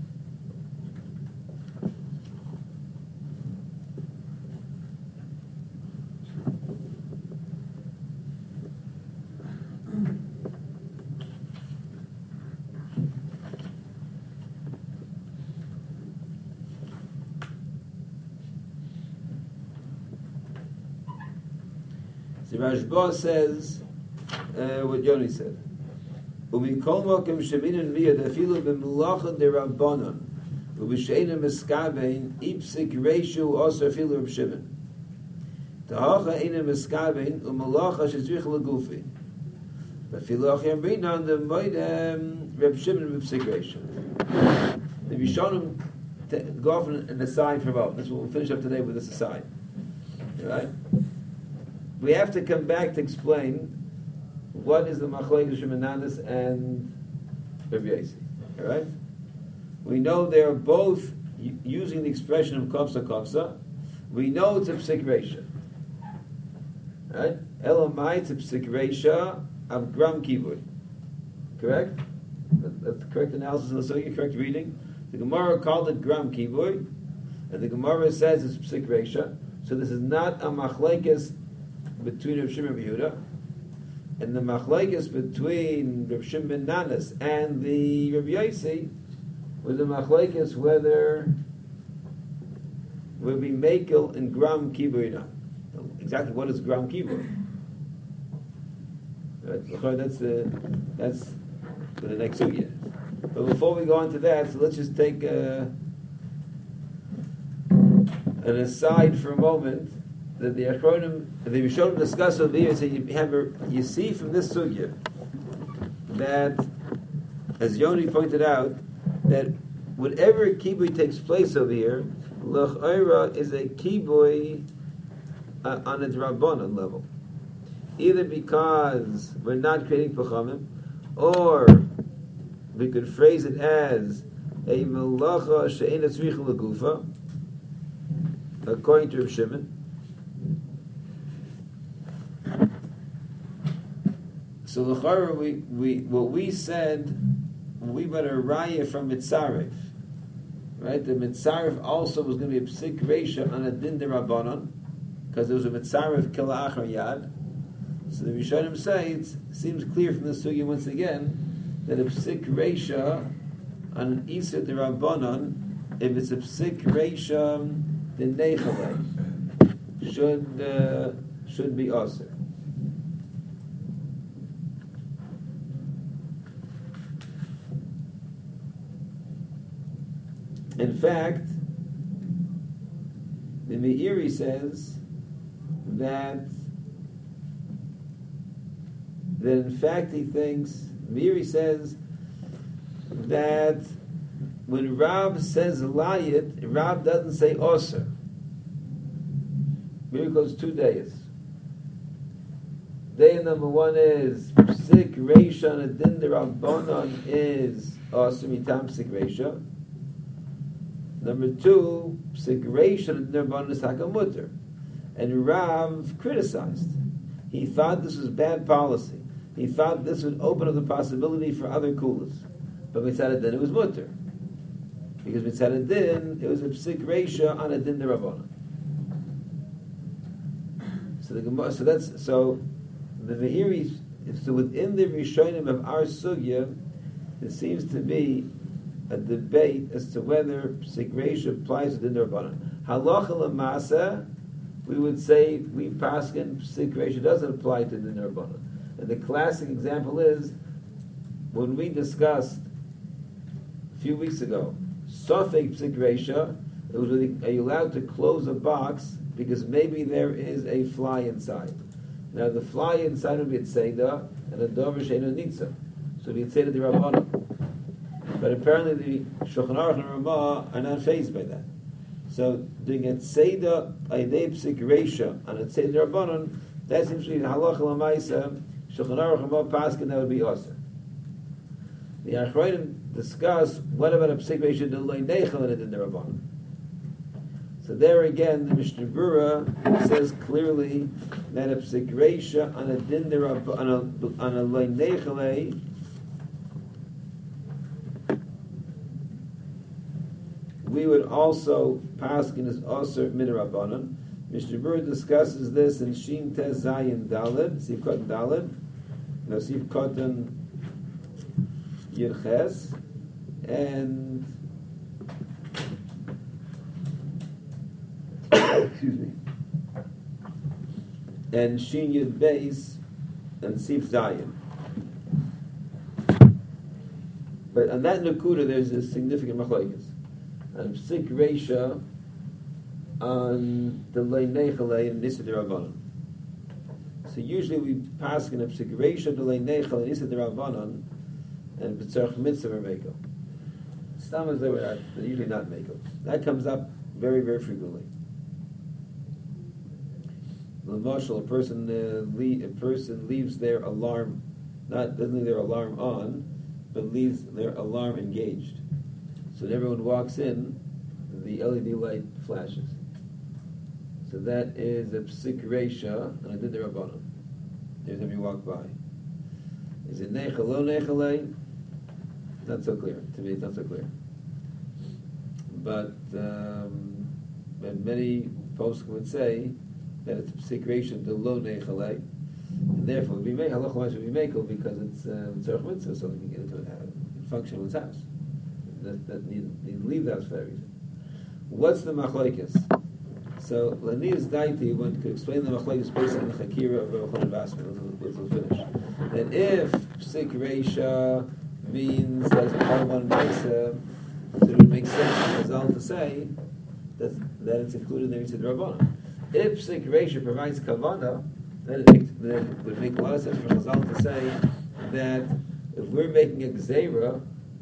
The Rashba says uh, what Yoni said. Umikol mokem sheminan miyad afilu b'melacha derabbanon u'b'sheina miskabein ipsik reishu also afilu Reb Shimon. Tahacha eina miskabein u'melacha shetzrich legufi. Afilu achim rinan the moedem Reb Shimon b'psik reishu. The Rishonim go off an aside for a moment. This we'll finish up today with this aside. All right. We have to come back to explain what is the machlokes Shimon Nanas and Rabbi Yosi. All right, we know they are both using the expression of kofsa kofsa. We know it's a psik reisha. Right? Elamai it's a psik reisha of gram kivud. Correct? That's the correct analysis of the sugya. Correct reading. The Gemara called it gram kivud, and the Gemara says it's psik reisha. So this is not a machlokes between Rav Shimon and Yehuda, and the machlokes between Rav Shimon ben Nanas and the Rabbi Yosi was the machlokes whether will be mekel in gram kibur or not. Exactly what is gram kibur? Right, that's the that's for the next sugya. But before we go on to that, so let's just take a, an aside for a moment. That the Achronim, the Rishonim discuss over here, so you have a, you see from this sugya that as Yoni pointed out, that whatever kibui takes place over here, l'chayra is a kibui uh, on a drabanan level. Either because we're not creating pachamim, or we could phrase it as a melacha she'ena tzricha legufa, according to Rav Shimon. So l'chayra, we, we what we said, we got a raya from Mitzaref, right? The Mitzaref also was going to be a psik reisha on a din derabanan, because there was a Mitzaref kila achar yad. So the Rishonim say it seems clear from the sugya once again that a psik reisha on an iser derabanan, if it's a psik reisha, the nechale should uh, should be aser. In fact, the Meiri says that that in fact he thinks, Meiri says that when Rav says layit, Rav doesn't say osir. Meiri goes two days. Day number one is psik reisha and a din derabanan is osir mitam psik reisha. Number two, psik reisha and din derabanan is hakamutter. And Rav criticized. He thought this was bad policy. He thought this would open up the possibility for other kulas. But mitzad din it was mutter. Because mitzad din, it was a psik reisha on a din derabanan. So the Gemara, so that's so the Meiri. So within the Rishonim of our sugya, there seems to be a debate as to whether psik reisha applies to din derabanan. Halacha l'masa, we would say we paskin psik reisha doesn't apply to din derabanan. And the classic example is when we discussed a few weeks ago sofek psik reisha. It was really, are you allowed to close a box because maybe there is a fly inside? Now the fly inside would be a tzeda and a dover she'enu nitza, so it'd be a tzeda the Rabbanan. But apparently the Shulchan Aruch and Ramah are not fazed by that. So doing a tzeda aydei psik reisha on a tzeda Rabbanan, that seems to be the halacha l'maisa. Shulchan Aruch and Ramah paskin that would be aser. The Achronim discuss what about a psik reisha d'loi neichel and a din Rabbanan. So there again, the Mishnah Berurah says clearly that a psik reisha on a din Rabbanan on a on a loi neichel, we would also paskin as aser min Rabbanan. Mishnah Berurah discusses this in Shin Tez Zayin Daled, Sif Kotan Daled, no Sif Kotan Yirches, and excuse me, and Shin Yud Beis and Sif Zayin. But on that Nakuda, there's a significant machlokes. And psik reisha on the lei nechalei and nisa derabanan. So usually we pass in a psik reisha the lei nechalei and nisa derabanan and b'tzarch mitzvah or meko. Stamas they were they're usually not meko. That comes up very very frequently. L'mashal, a person uh, le- a person leaves their alarm, not doesn't leave their alarm on, but leaves their alarm engaged. So when everyone walks in, the L E D light flashes. So that is a psik reisha, and I did the Rabbanan. Every time you walk by. Is it neichel, lo neichelei? Not so clear. To me, it's not so clear. But, um, but many poskim would say that it's psik reisha de lo neichelei, and therefore we make halach would be mekel because it's tzarech uh, mitzvah, so we can get into it, uh, function with his house. That, that need, need to leave the house for that reason. What's the machlokes? So Lanias Daiti, one could explain the machlokes based on the Chakira of Rav Chanan Basman. Let's finish. That if psik reisha means as part of one mesa, so it would make sense for Chazal to say that that it's included in the Mitzvah Rabbanan. If psik reisha provides kavana, then it, makes, then it would make a lot of sense for Chazal to say that if we're making a gzeira,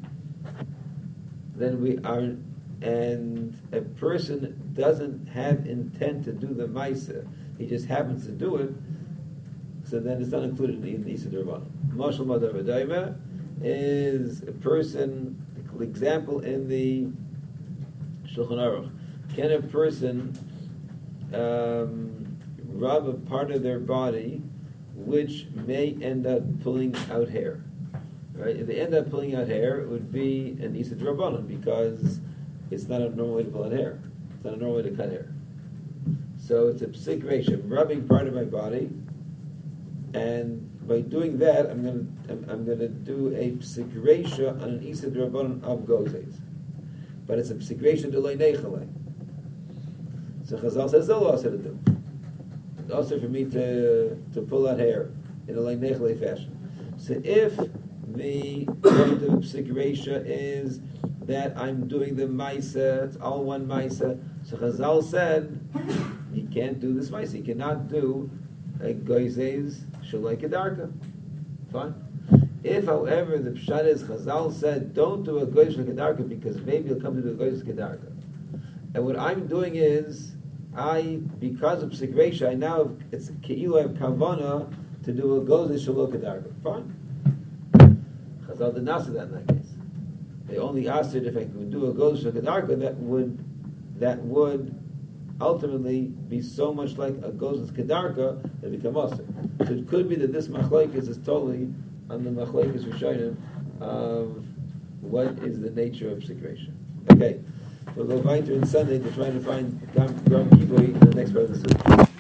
then we are, and a person doesn't have intent to do the maisa, he just happens to do it, so then it's not included in the Isa D'Rabbanan. Mashal Madar V'Daima is a person, the example in the Shulchan Aruch. Can a person um, rub a part of their body which may end up pulling out hair? Right? If they end up pulling out hair, it would be an Isa D'Rabbanan because it's not a normal way to pull out hair. It's not a normal way to cut hair. So it's a psik ratio, rubbing part of my body, and by doing that, I'm going to I'm, I'm going to do a psik ratio on an Isa D'Rabbanan of gozes. But it's a psik ratio d'loi neichale. So Chazal says they'll also to do. It's also for me to to pull out hair in a l'oi neichale fashion. So if the point of psik ratio is that I'm doing the maisa, it's all one maisa. So Chazal said you can't do this maisa. You cannot do a goizes shaloi kedarka. Fine. If, however, the pshat is Chazal said don't do a goiz kedarka because maybe you'll come to do a goiz kedarka, and what I'm doing is I, because of psik ratio, I now have, it's keilu I have kavana to do a goiz shaloi kedarka. Fine. Chazal did not say that in that case. They only asked it if I could do a goiz kedarka that would that would ultimately be so much like a goes kedarka that become also. So it could be that this machlokes is totally on the machlokes rishonim of what is the nature of secretion. Okay, we'll go weiter on Sunday to try to find Gram Kiboy in the next part of the suit.